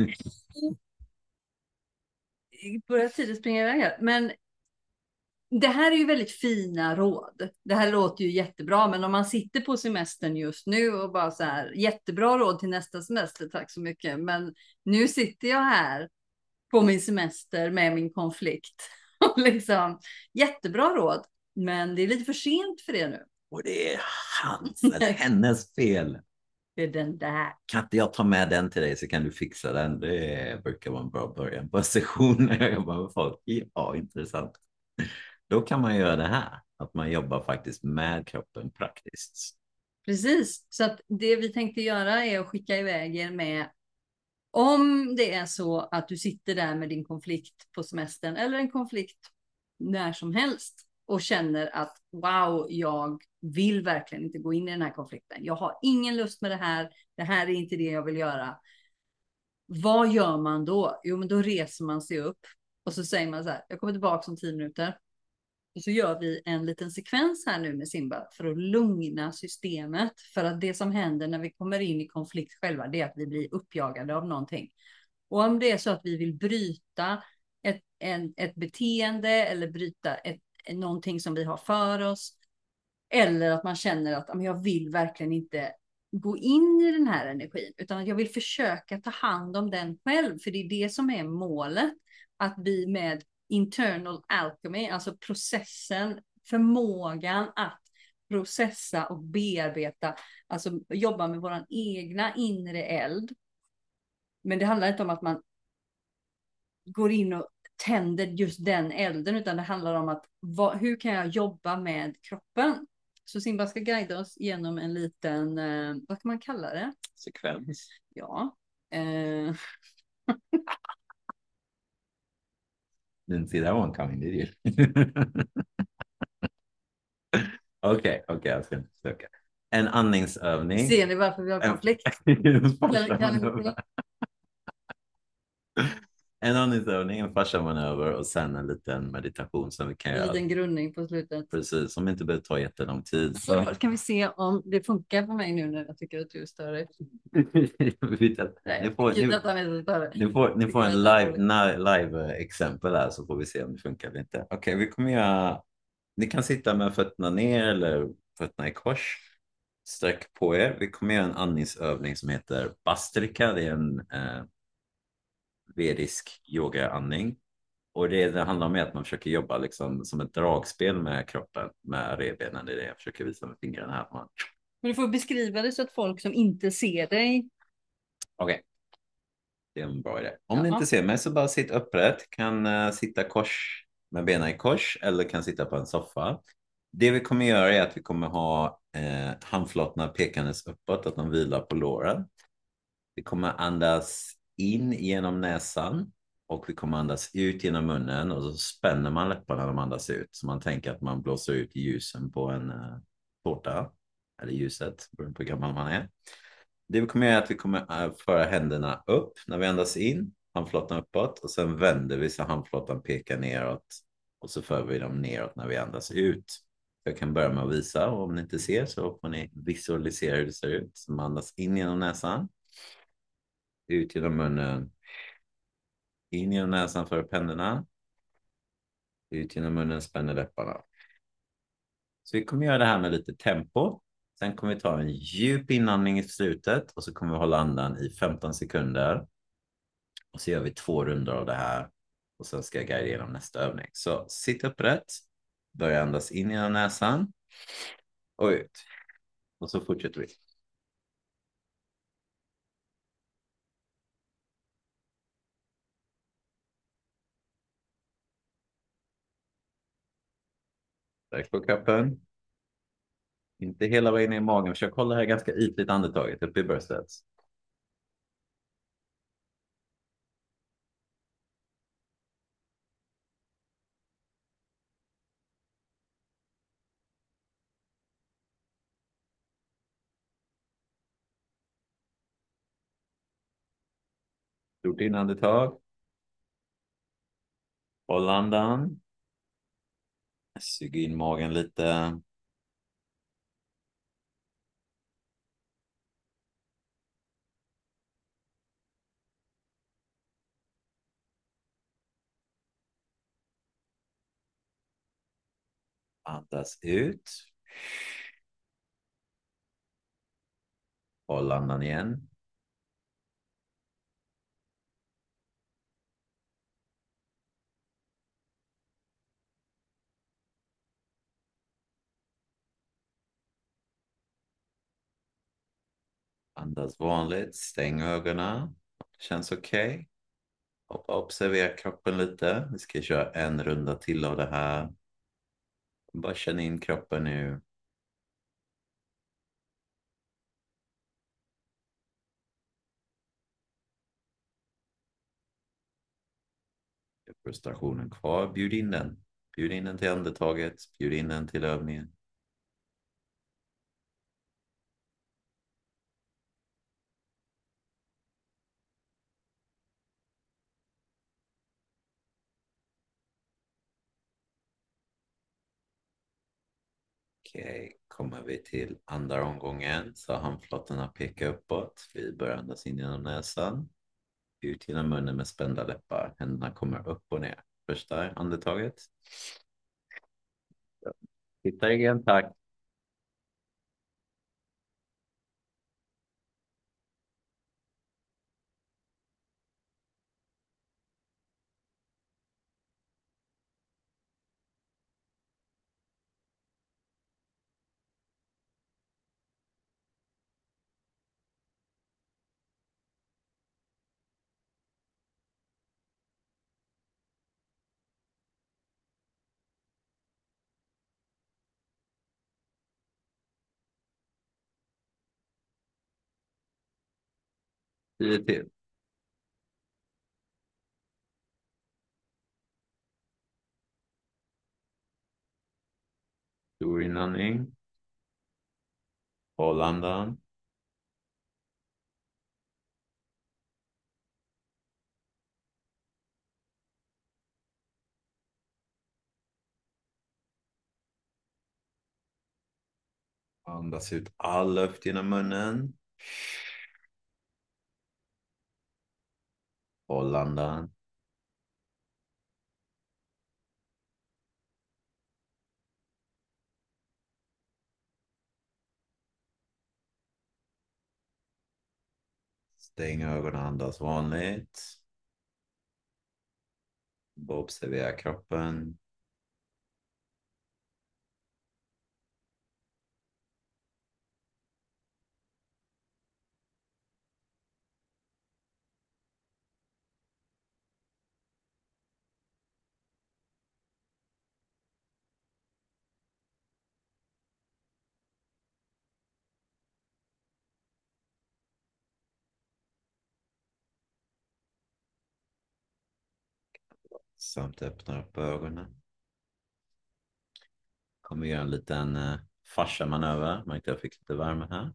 Börjar tiden springa iväg här. Men det här är ju väldigt fina råd. Det här låter ju jättebra. Men om man sitter på semestern just nu och bara så här, jättebra råd till nästa semester, tack så mycket. Men nu sitter jag här på min semester med min konflikt. Och liksom, jättebra råd. Men det är lite för sent för det nu. Och det är hans eller hennes fel. Det är den där. Kan inte jag ta med den till dig så kan du fixa den? Det brukar vara en bra början på en session när jag jobbar med folk. Ja, intressant. Då kan man göra det här. Att man jobbar faktiskt med kroppen praktiskt. Precis. Så att det vi tänkte göra är att skicka iväg er med. Om det är så att du sitter där med din konflikt på semestern. Eller en konflikt när som helst. Och känner att wow, jag vill verkligen inte gå in i den här konflikten. Jag har ingen lust med det här. Det här är inte det jag vill göra. Vad gör man då? Jo, men då reser man sig upp. Och så säger man så här, jag kommer tillbaka om tio minuter. Och så gör vi en liten sekvens här nu med Simba. För att lugna systemet. För att det som händer när vi kommer in i konflikt själva, det är att vi blir uppjagade av någonting. Och om det är så att vi vill bryta ett, en, ett beteende. Eller bryta ett någonting som vi har för oss. Eller att man känner att jag vill verkligen inte gå in i den här energin. Utan att jag vill försöka ta hand om den själv. För det är det som är målet. Att vi med internal alchemy, alltså processen, förmågan att processa och bearbeta. Alltså jobba med våran egna inre eld. Men det handlar inte om att man går in och tänder just den elden, utan det handlar om att vad, hur kan jag jobba med kroppen? Så Simba ska guida oss genom en liten, eh, vad kan man kalla det? Sekvens. Ja. Eh, Didn't see that one coming, did you? Okej, okej, jag ska inte försöka. En andningsövning. ser ni varför vi har konflikt? Kan, kan, En andningsövning, en farsamanöver och sen en liten meditation som vi kan en göra. liten grundning på slutet. Precis, som inte behöver ta jättelång tid. Så kan vi se om det funkar på mig nu när jag tycker att du är större. ni, får, ni, ni, får, ni får en live, na, live exempel här så får vi se om det funkar eller inte. Okej, okay, vi kommer göra... Ni kan sitta med fötterna ner eller fötterna i kors. Sträck på er. Vi kommer göra en andningsövning som heter Bastrika. Det är en eh, vedisk yogaandning. Och det det handlar om är att man försöker jobba liksom som ett dragspel med kroppen, med revbenen. Det är det jag försöker visa med fingrarna här. Man... Men du får beskriva det så att folk som inte ser dig. Okej. Okay. Det är en bra idé. Om Ja. ni inte ser mig så bara sitt upprätt. Kan uh, sitta kors med benen i kors eller kan sitta på en soffa. Det vi kommer göra är att vi kommer ha eh, handflatorna pekandes uppåt, att de vilar på låren. Vi kommer andas in genom näsan och vi kommer andas ut genom munnen och så spänner man läpparna när man andas ut. Så man tänker att man blåser ut ljusen på en uh, tårta. Eller ljuset, beroende på hur gammal man är. Det vi kommer göra är att vi kommer uh, föra händerna upp när vi andas in. Handflatan uppåt och sen vänder vi så handflatan pekar neråt. Och så för vi dem neråt när vi andas ut. Jag kan börja med att visa och om ni inte ser så får ni visualisera hur det ser ut. Så man andas in genom näsan. Ut genom munnen. In genom näsan för upp händerna. Ut genom munnen, spänner läpparna. Så vi kommer göra det här med lite tempo. Sen kommer vi ta en djup inandning i slutet. Och så kommer vi hålla andan i femton sekunder. Och så gör vi två rundor av det här. Och sen ska jag guida igenom nästa övning. Så sitt upprätt. Börja andas in genom näsan. Och ut. Och så fortsätter vi. Sträck på kroppen. Inte hela vägen ner i magen. Försök hålla det här ganska ytligt andetaget upp i bröstet. Stort inandetag. Håll andan. Sug in magen lite. Andas ut. Håll andan igen. Andas vanligt. Stäng ögonen. Det känns okej. Okay. Observera kroppen lite. Vi ska köra en runda till av det här. Bara känn in kroppen nu. Frustrationen kvar. Bjud in den. Bjud in den till andetaget. Bjud in den till övningen. Okej, kommer vi till andra omgången så handflatorna pekar uppåt. Vi börjar andas in genom näsan. Ut genom munnen med spända läppar. Händerna kommer upp och ner. Första andetaget. Hitta egen takt. tio till. Stor inandning. Håll andan. Andas ut all luft genom munnen. Håll andan. Stäng ögonen, andas vanligt. Bara observera kroppen. Samt öppna upp ögonen. Kommer göra en liten uh, fascia-manöver. Märkte jag fick lite värme här.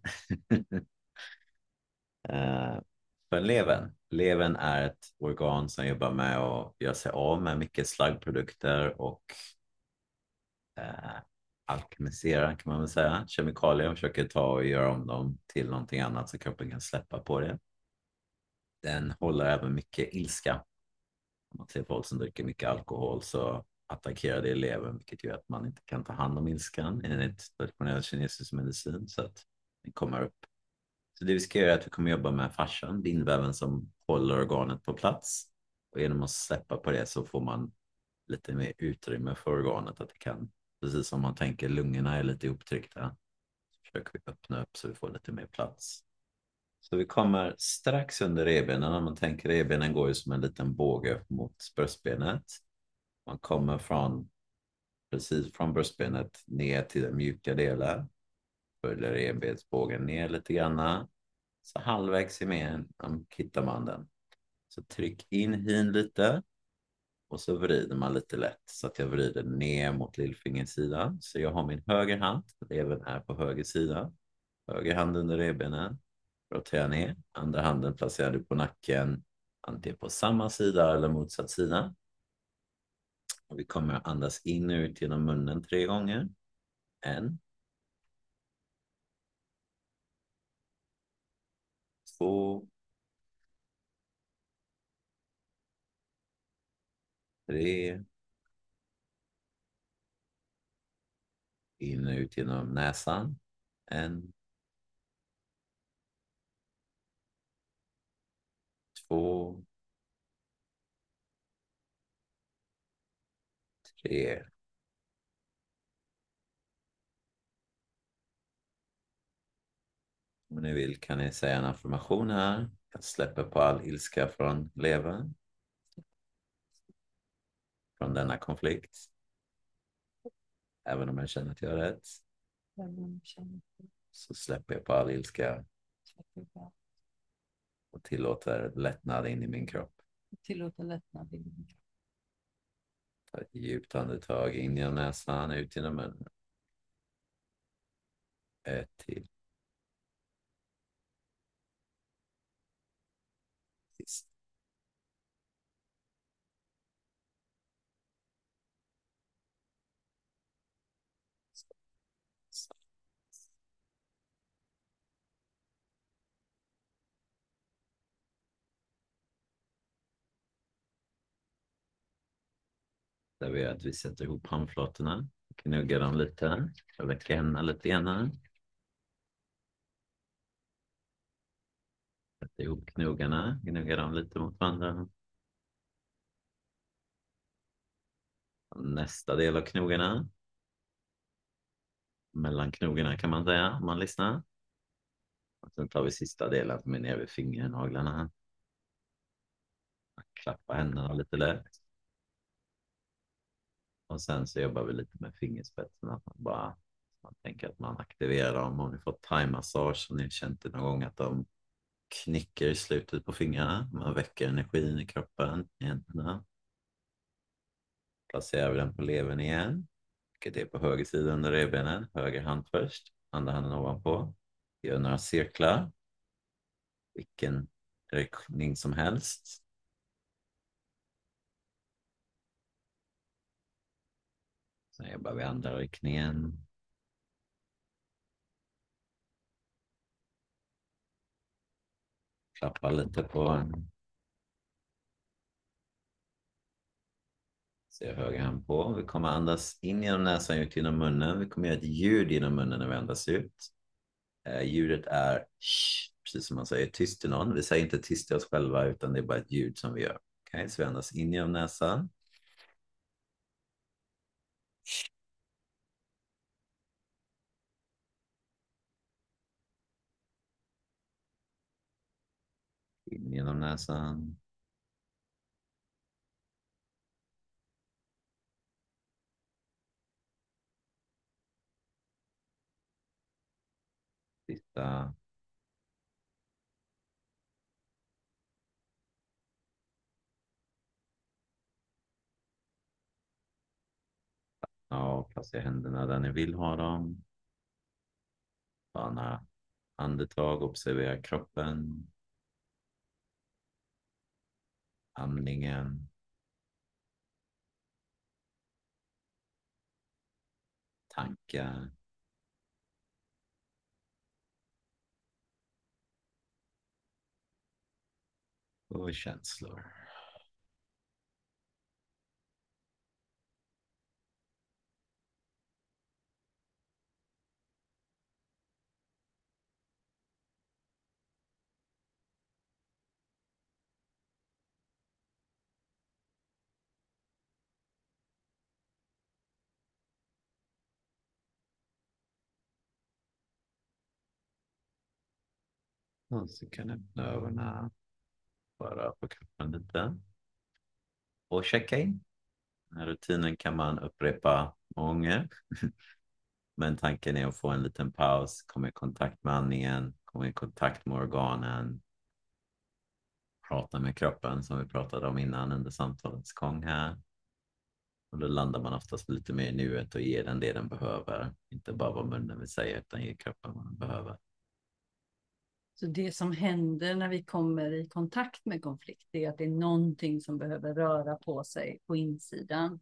uh, för levern. Levern är ett organ som jobbar med att göra sig av med mycket slaggprodukter och uh, alkemisera kan man väl säga. Kemikalier och försöker ta och göra om dem till någonting annat så kroppen kan släppa på det. Den håller även mycket ilska. Om man ser folk som dricker mycket alkohol så attackerar det levern, vilket gör att man inte kan ta hand om ilskan enligt traditionell kinesisk medicin så att den kommer upp. Så det vi ska göra är att vi kommer jobba med fascian, bindväven som håller organet på plats. Och genom att släppa på det så får man lite mer utrymme för organet att det kan, precis som man tänker lungorna är lite upptryckta. Så försöker vi öppna upp så vi får lite mer plats. Så vi kommer strax under revbenen. Om man tänker revbenen går ju som en liten båge mot bröstbenet. Man kommer från precis från bröstbenet ner till den mjuka delen. Följer revbensbågen ner lite grann. Så halvvägs i med hittar man den. Så tryck in hin lite. Och så vrider man lite lätt. Så att jag vrider ner mot lillfingersidan. Så jag har min höger hand. Revben är på höger sida. Höger hand under revbenen. Rotera ner. Andra handen placerar du på nacken. Antingen på samma sida eller motsatt sida. Och vi kommer att andas in och ut genom munnen tre gånger. En. Två. Tre. In och ut genom näsan. En. Två. Tre. Om ni vill kan ni säga en affirmation här. Jag släpper på all ilska från levern. Från denna konflikt. Även om jag känner att jag har rätt. Så släpper jag på all ilska. Och tillåter lättnad in i min kropp. Tillåter lättnad in i min kropp. Ta ett djupt andetag in genom näsan, ut genom munnen. Ett till. Sist. Där vi är att vi sätter ihop handflatorna. Knuggar dem lite. Jag väcker händerna lite grann. Sätter ihop knogarna. Gnuggar dem lite mot varandra. Nästa del av knogarna. Mellan knogarna kan man säga om man lyssnar. Och sen tar vi sista delen som är nere vid fingernaglarna. Klappa händerna lite lätt. Och sen så jobbar vi lite med fingerspetsarna. Man bara man tänker att man aktiverar dem. Om ni får thai-massage så ni känt det någon gång att de knicker i slutet på fingrarna. Man väcker energin i kroppen, i händerna. Placerar vi den på levern igen. Vilket är på höger sida under revbenen. Höger hand först, andra handen ovanpå. Gör några cirklar. Vilken riktning som helst. Sen jobbar vi andra riktningen. Klappa lite på en. Så jag höger hand på. Vi kommer andas in genom näsan, ut genom munnen. Vi kommer göra ett ljud genom munnen när vi andas ut. Eh, ljudet är shh, precis som man säger tyst till någon. Vi säger inte tyst till oss själva utan det är bara ett ljud som vi gör. Okay, så vi andas in genom näsan. In genom näsan. Titta. Ja, placera händerna där ni vill ha dem. Ta några andetag, observera kroppen. Andningen. Tankar. Och känslor. Och så kan jag öppna ögonen. Bara på kroppen lite. Och checka in. Den här rutinen kan man upprepa många gånger. Men tanken är att få en liten paus, komma i kontakt med andningen, komma i kontakt med organen, prata med kroppen som vi pratade om innan under samtalets gång här. Och då landar man oftast lite mer i nuet och ger den det den behöver. Inte bara vad munnen vill säga utan ger kroppen vad den behöver. Så det som händer när vi kommer i kontakt med konflikt är att det är någonting som behöver röra på sig på insidan.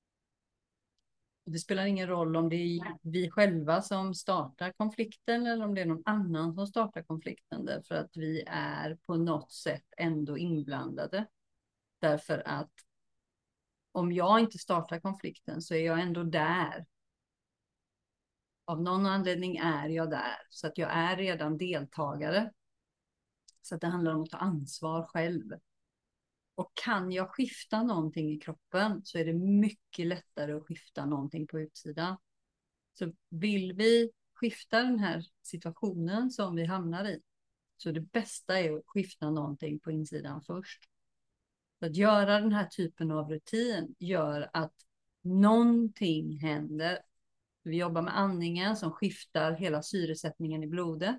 Det spelar ingen roll om det är vi själva som startar konflikten eller om det är någon annan som startar konflikten, därför att vi är på något sätt ändå inblandade. Därför att om jag inte startar konflikten så är jag ändå där. Av någon anledning är jag där, så att jag är redan deltagare. Så att det handlar om att ta ansvar själv. Och kan jag skifta någonting i kroppen så är det mycket lättare att skifta någonting på utsidan. Så vill vi skifta den här situationen som vi hamnar i, så det bästa är att skifta någonting på insidan först. Så att göra den här typen av rutin gör att någonting händer. Vi jobbar med andningen som skiftar hela syresättningen i blodet.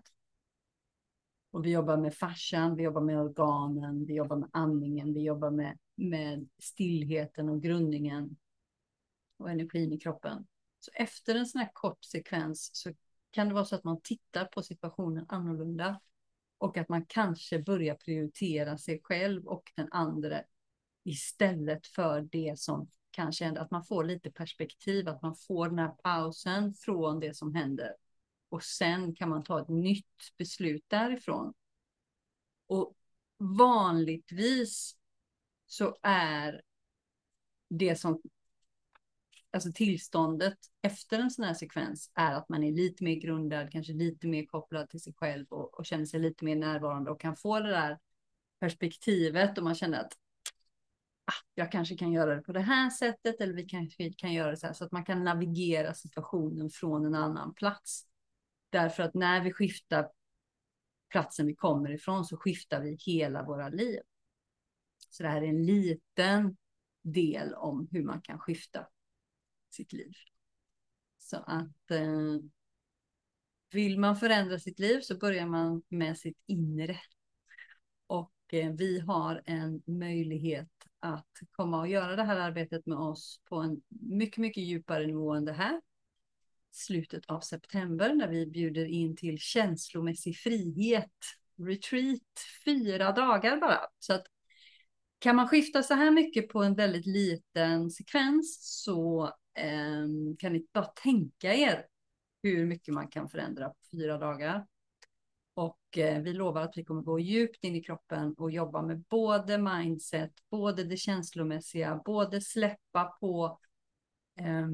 Och vi jobbar med fascian, vi jobbar med organen, vi jobbar med andningen, vi jobbar med, med stillheten och grundningen och energin i kroppen. Så efter en sån här kort sekvens så kan det vara så att man tittar på situationen annorlunda. Och att man kanske börjar prioritera sig själv och den andra istället för det som kanske ändå, att man får lite perspektiv, att man får den här pausen från det som händer. Och sen kan man ta ett nytt beslut därifrån. Och vanligtvis så är det som, alltså tillståndet efter en sån här sekvens är att man är lite mer grundad, kanske lite mer kopplad till sig själv och, och känner sig lite mer närvarande och kan få det där perspektivet och man känner att ah, jag kanske kan göra det på det här sättet eller vi kanske kan göra det så här, så att man kan navigera situationen från en annan plats. Därför att när vi skiftar platsen vi kommer ifrån så skiftar vi hela våra liv. Så det här är en liten del om hur man kan skifta sitt liv. Så att eh, vill man förändra sitt liv så börjar man med sitt inre. eh, vi har en möjlighet att komma och göra det här arbetet med oss på en mycket, mycket djupare nivå än det här. Slutet av september när vi bjuder in till känslomässig frihet. Retreat, fyra dagar bara. Så att kan man skifta så här mycket på en väldigt liten sekvens så eh, kan ni bara tänka er hur mycket man kan förändra på fyra dagar. Och eh, vi lovar att vi kommer gå djupt in i kroppen och jobba med både mindset, både det känslomässiga, både släppa på eh,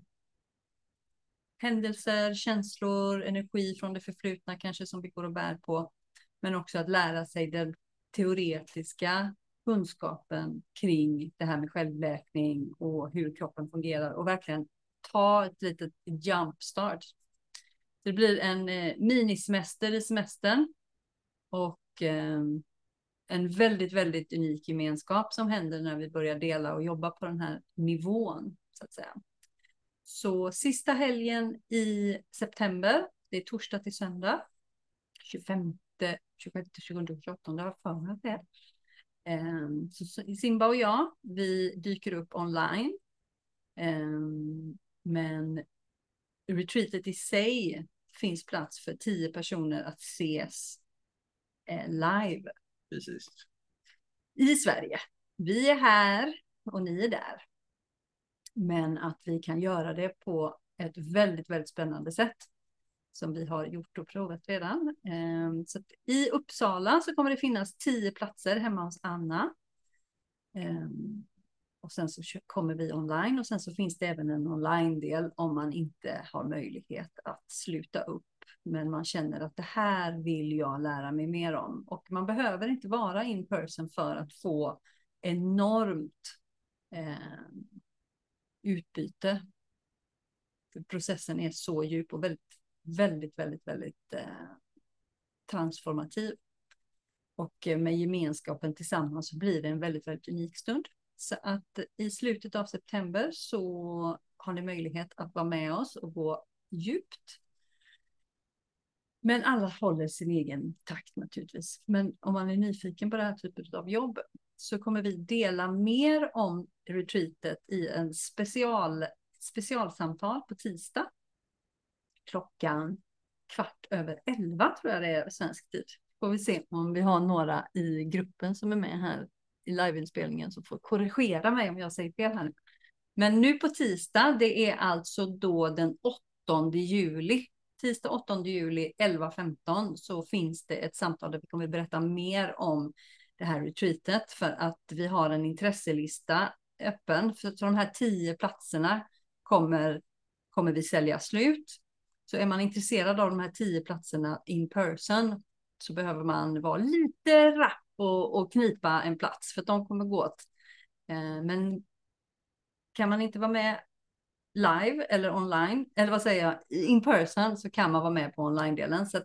händelser, känslor, energi från det förflutna kanske som vi går och bär på. Men också att lära sig den teoretiska kunskapen kring det här med självläkning och hur kroppen fungerar och verkligen ta ett litet jumpstart. Det blir en eh, minisemester i semestern och eh, en väldigt, väldigt unik gemenskap som händer när vi börjar dela och jobba på den här nivån så att säga. Så sista helgen i september, det är torsdag till söndag, tjugofemte, tjugosjätte, tjugosjunde, tjugoåttonde, har för mig det. Um, så Simba och jag, vi dyker upp online. Um, men retreatet i sig finns plats för tio personer att ses eh, live. Precis. I Sverige. Vi är här och ni är där. Men att vi kan göra det på ett väldigt, väldigt spännande sätt. Som vi har gjort och provat redan. Um, så att i Uppsala så kommer det finnas tio platser hemma hos Anna. Um, och sen så kommer vi online och sen så finns det även en online-del om man inte har möjlighet att sluta upp. Men man känner att det här vill jag lära mig mer om. Och man behöver inte vara in person för att få enormt eh, utbyte. För processen är så djup och väldigt, väldigt, väldigt, väldigt eh, transformativ. Och eh, med gemenskapen tillsammans så blir det en väldigt, väldigt unik stund. Så att i slutet av september så har ni möjlighet att vara med oss och gå djupt. Men alla håller sin egen takt naturligtvis. Men om man är nyfiken på det här typet av jobb så kommer vi dela mer om retreatet i en special, specialsamtal på tisdag. Klockan kvart över elva tror jag det är svensk tid. Får vi se om vi har några i gruppen som är med här i liveinspelningen som får korrigera mig om jag säger fel här. Men nu på tisdag, det är alltså då den åttonde juli. Tisdag åttonde juli elva femton så finns det ett samtal där vi kommer berätta mer om det här retreatet för att vi har en intresselista öppen. För de här tio platserna kommer, kommer vi sälja slut. Så är man intresserad av de här tio platserna in person så behöver man vara lite rapp och, och knipa en plats för att de kommer gå åt. Eh, men kan man inte vara med live eller online, eller vad säger jag, in person så kan man vara med på online-delen. Så att,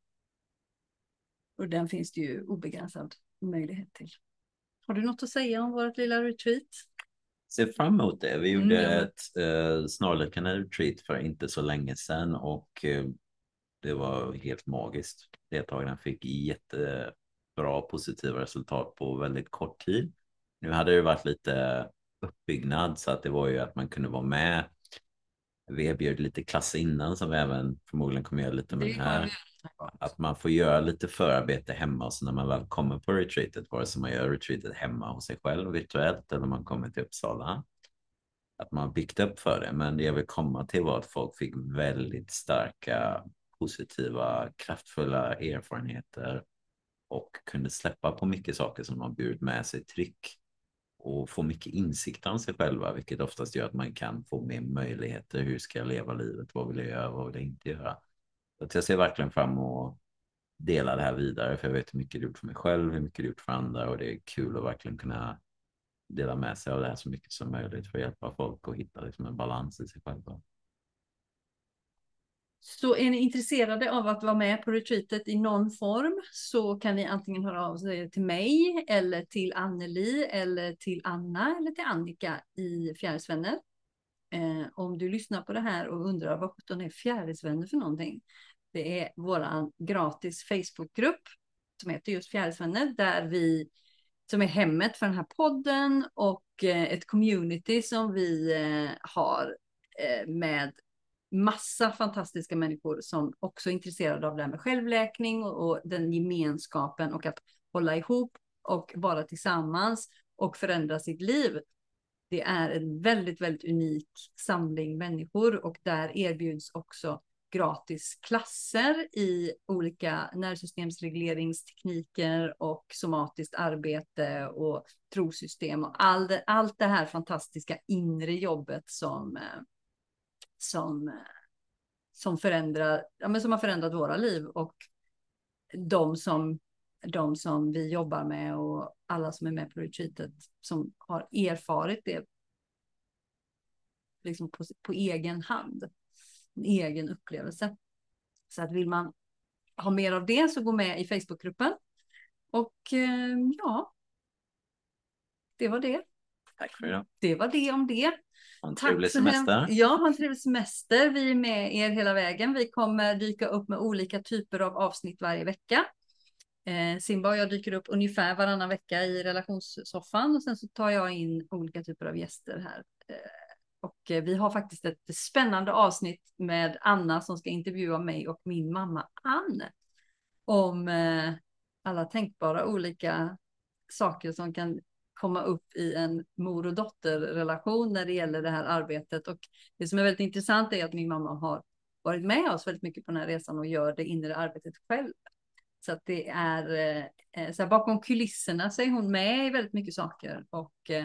och den finns det ju obegränsad möjlighet till. Har du något att säga om vårt lilla retreat? Ser fram emot det. Vi gjorde Mm. ett eh, snarliknande retreat för inte så länge sedan och eh, det var helt magiskt. Deltagarna fick jättebra positiva resultat på väldigt kort tid. Nu hade det varit lite uppbyggnad så att det var ju att man kunde vara med. Vi erbjöd lite klasser innan som vi även förmodligen kommer göra lite med den här. Att man får göra lite förarbete hemma och så när man väl kommer på retreatet, vare sig man gör retreatet hemma hos sig själv virtuellt eller man kommer till Uppsala. Att man byggt upp för det. Men det jag vill komma till var att folk fick väldigt starka, positiva, kraftfulla erfarenheter och kunde släppa på mycket saker som man burit med sig tryck och få mycket insikt om sig själva, vilket oftast gör att man kan få mer möjligheter. Hur ska jag leva livet? Vad vill jag göra? Vad vill jag inte göra? Så att jag ser verkligen fram emot att dela det här vidare, för jag vet hur mycket det gjort för mig själv, hur mycket det gjort för andra och det är kul att verkligen kunna dela med sig av det här så mycket som möjligt för att hjälpa folk att hitta liksom en balans i sig själva. Så är ni intresserade av att vara med på retreatet i någon form så kan ni antingen höra av er till mig eller till Anneli eller till Anna eller till Annika i Fjärilsvänner. Eh, om du lyssnar på det här och undrar vad sjutton är Fjärilsvänner för någonting. Det är våran gratis Facebookgrupp som heter just Fjärilsvänner, där vi, som är hemmet för den här podden och eh, ett community som vi eh, har eh, med massa fantastiska människor som också är intresserade av det här med självläkning och, och den gemenskapen och att hålla ihop och vara tillsammans och förändra sitt liv. Det är en väldigt, väldigt unik samling människor och där erbjuds också gratis klasser i olika nervsystemsregleringstekniker och somatiskt arbete och trosystem och all det, allt det här fantastiska inre jobbet som, som, som, förändrar, ja, men som har förändrat våra liv och de som, de som vi jobbar med och alla som är med på retreatet som har erfarit det liksom på, på egen hand. En egen upplevelse. Så att vill man ha mer av det så gå med i Facebookgruppen. Och eh, ja, det var det. Tack för idag. Det var det om det. Ha en Tack trevlig så semester. hemskt. Ja, ha en trevlig semester. Vi är med er hela vägen. Vi kommer dyka upp med olika typer av avsnitt varje vecka. Eh, Simba och jag dyker upp ungefär varannan vecka i relationssoffan och sen så tar jag in olika typer av gäster här. Eh, och vi har faktiskt ett spännande avsnitt med Anna som ska intervjua mig och min mamma Ann om eh, alla tänkbara olika saker som kan komma upp i en mor- och dotterrelation när det gäller det här arbetet. Och det som är väldigt intressant är att min mamma har varit med oss väldigt mycket på den här resan och gör det inre arbetet själv. Så att det är eh, så här, bakom kulisserna så är hon med i väldigt mycket saker och eh,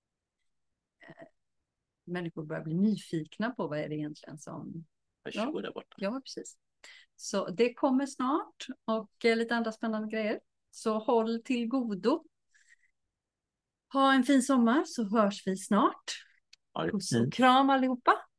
människor börjar bli nyfikna på vad är det egentligen som... Varsågod där borta. Ja, precis. Så det kommer snart och eh, lite andra spännande grejer. Så håll till godo. Ha en fin sommar så hörs vi snart. Ha det Puss och fint. kram allihopa.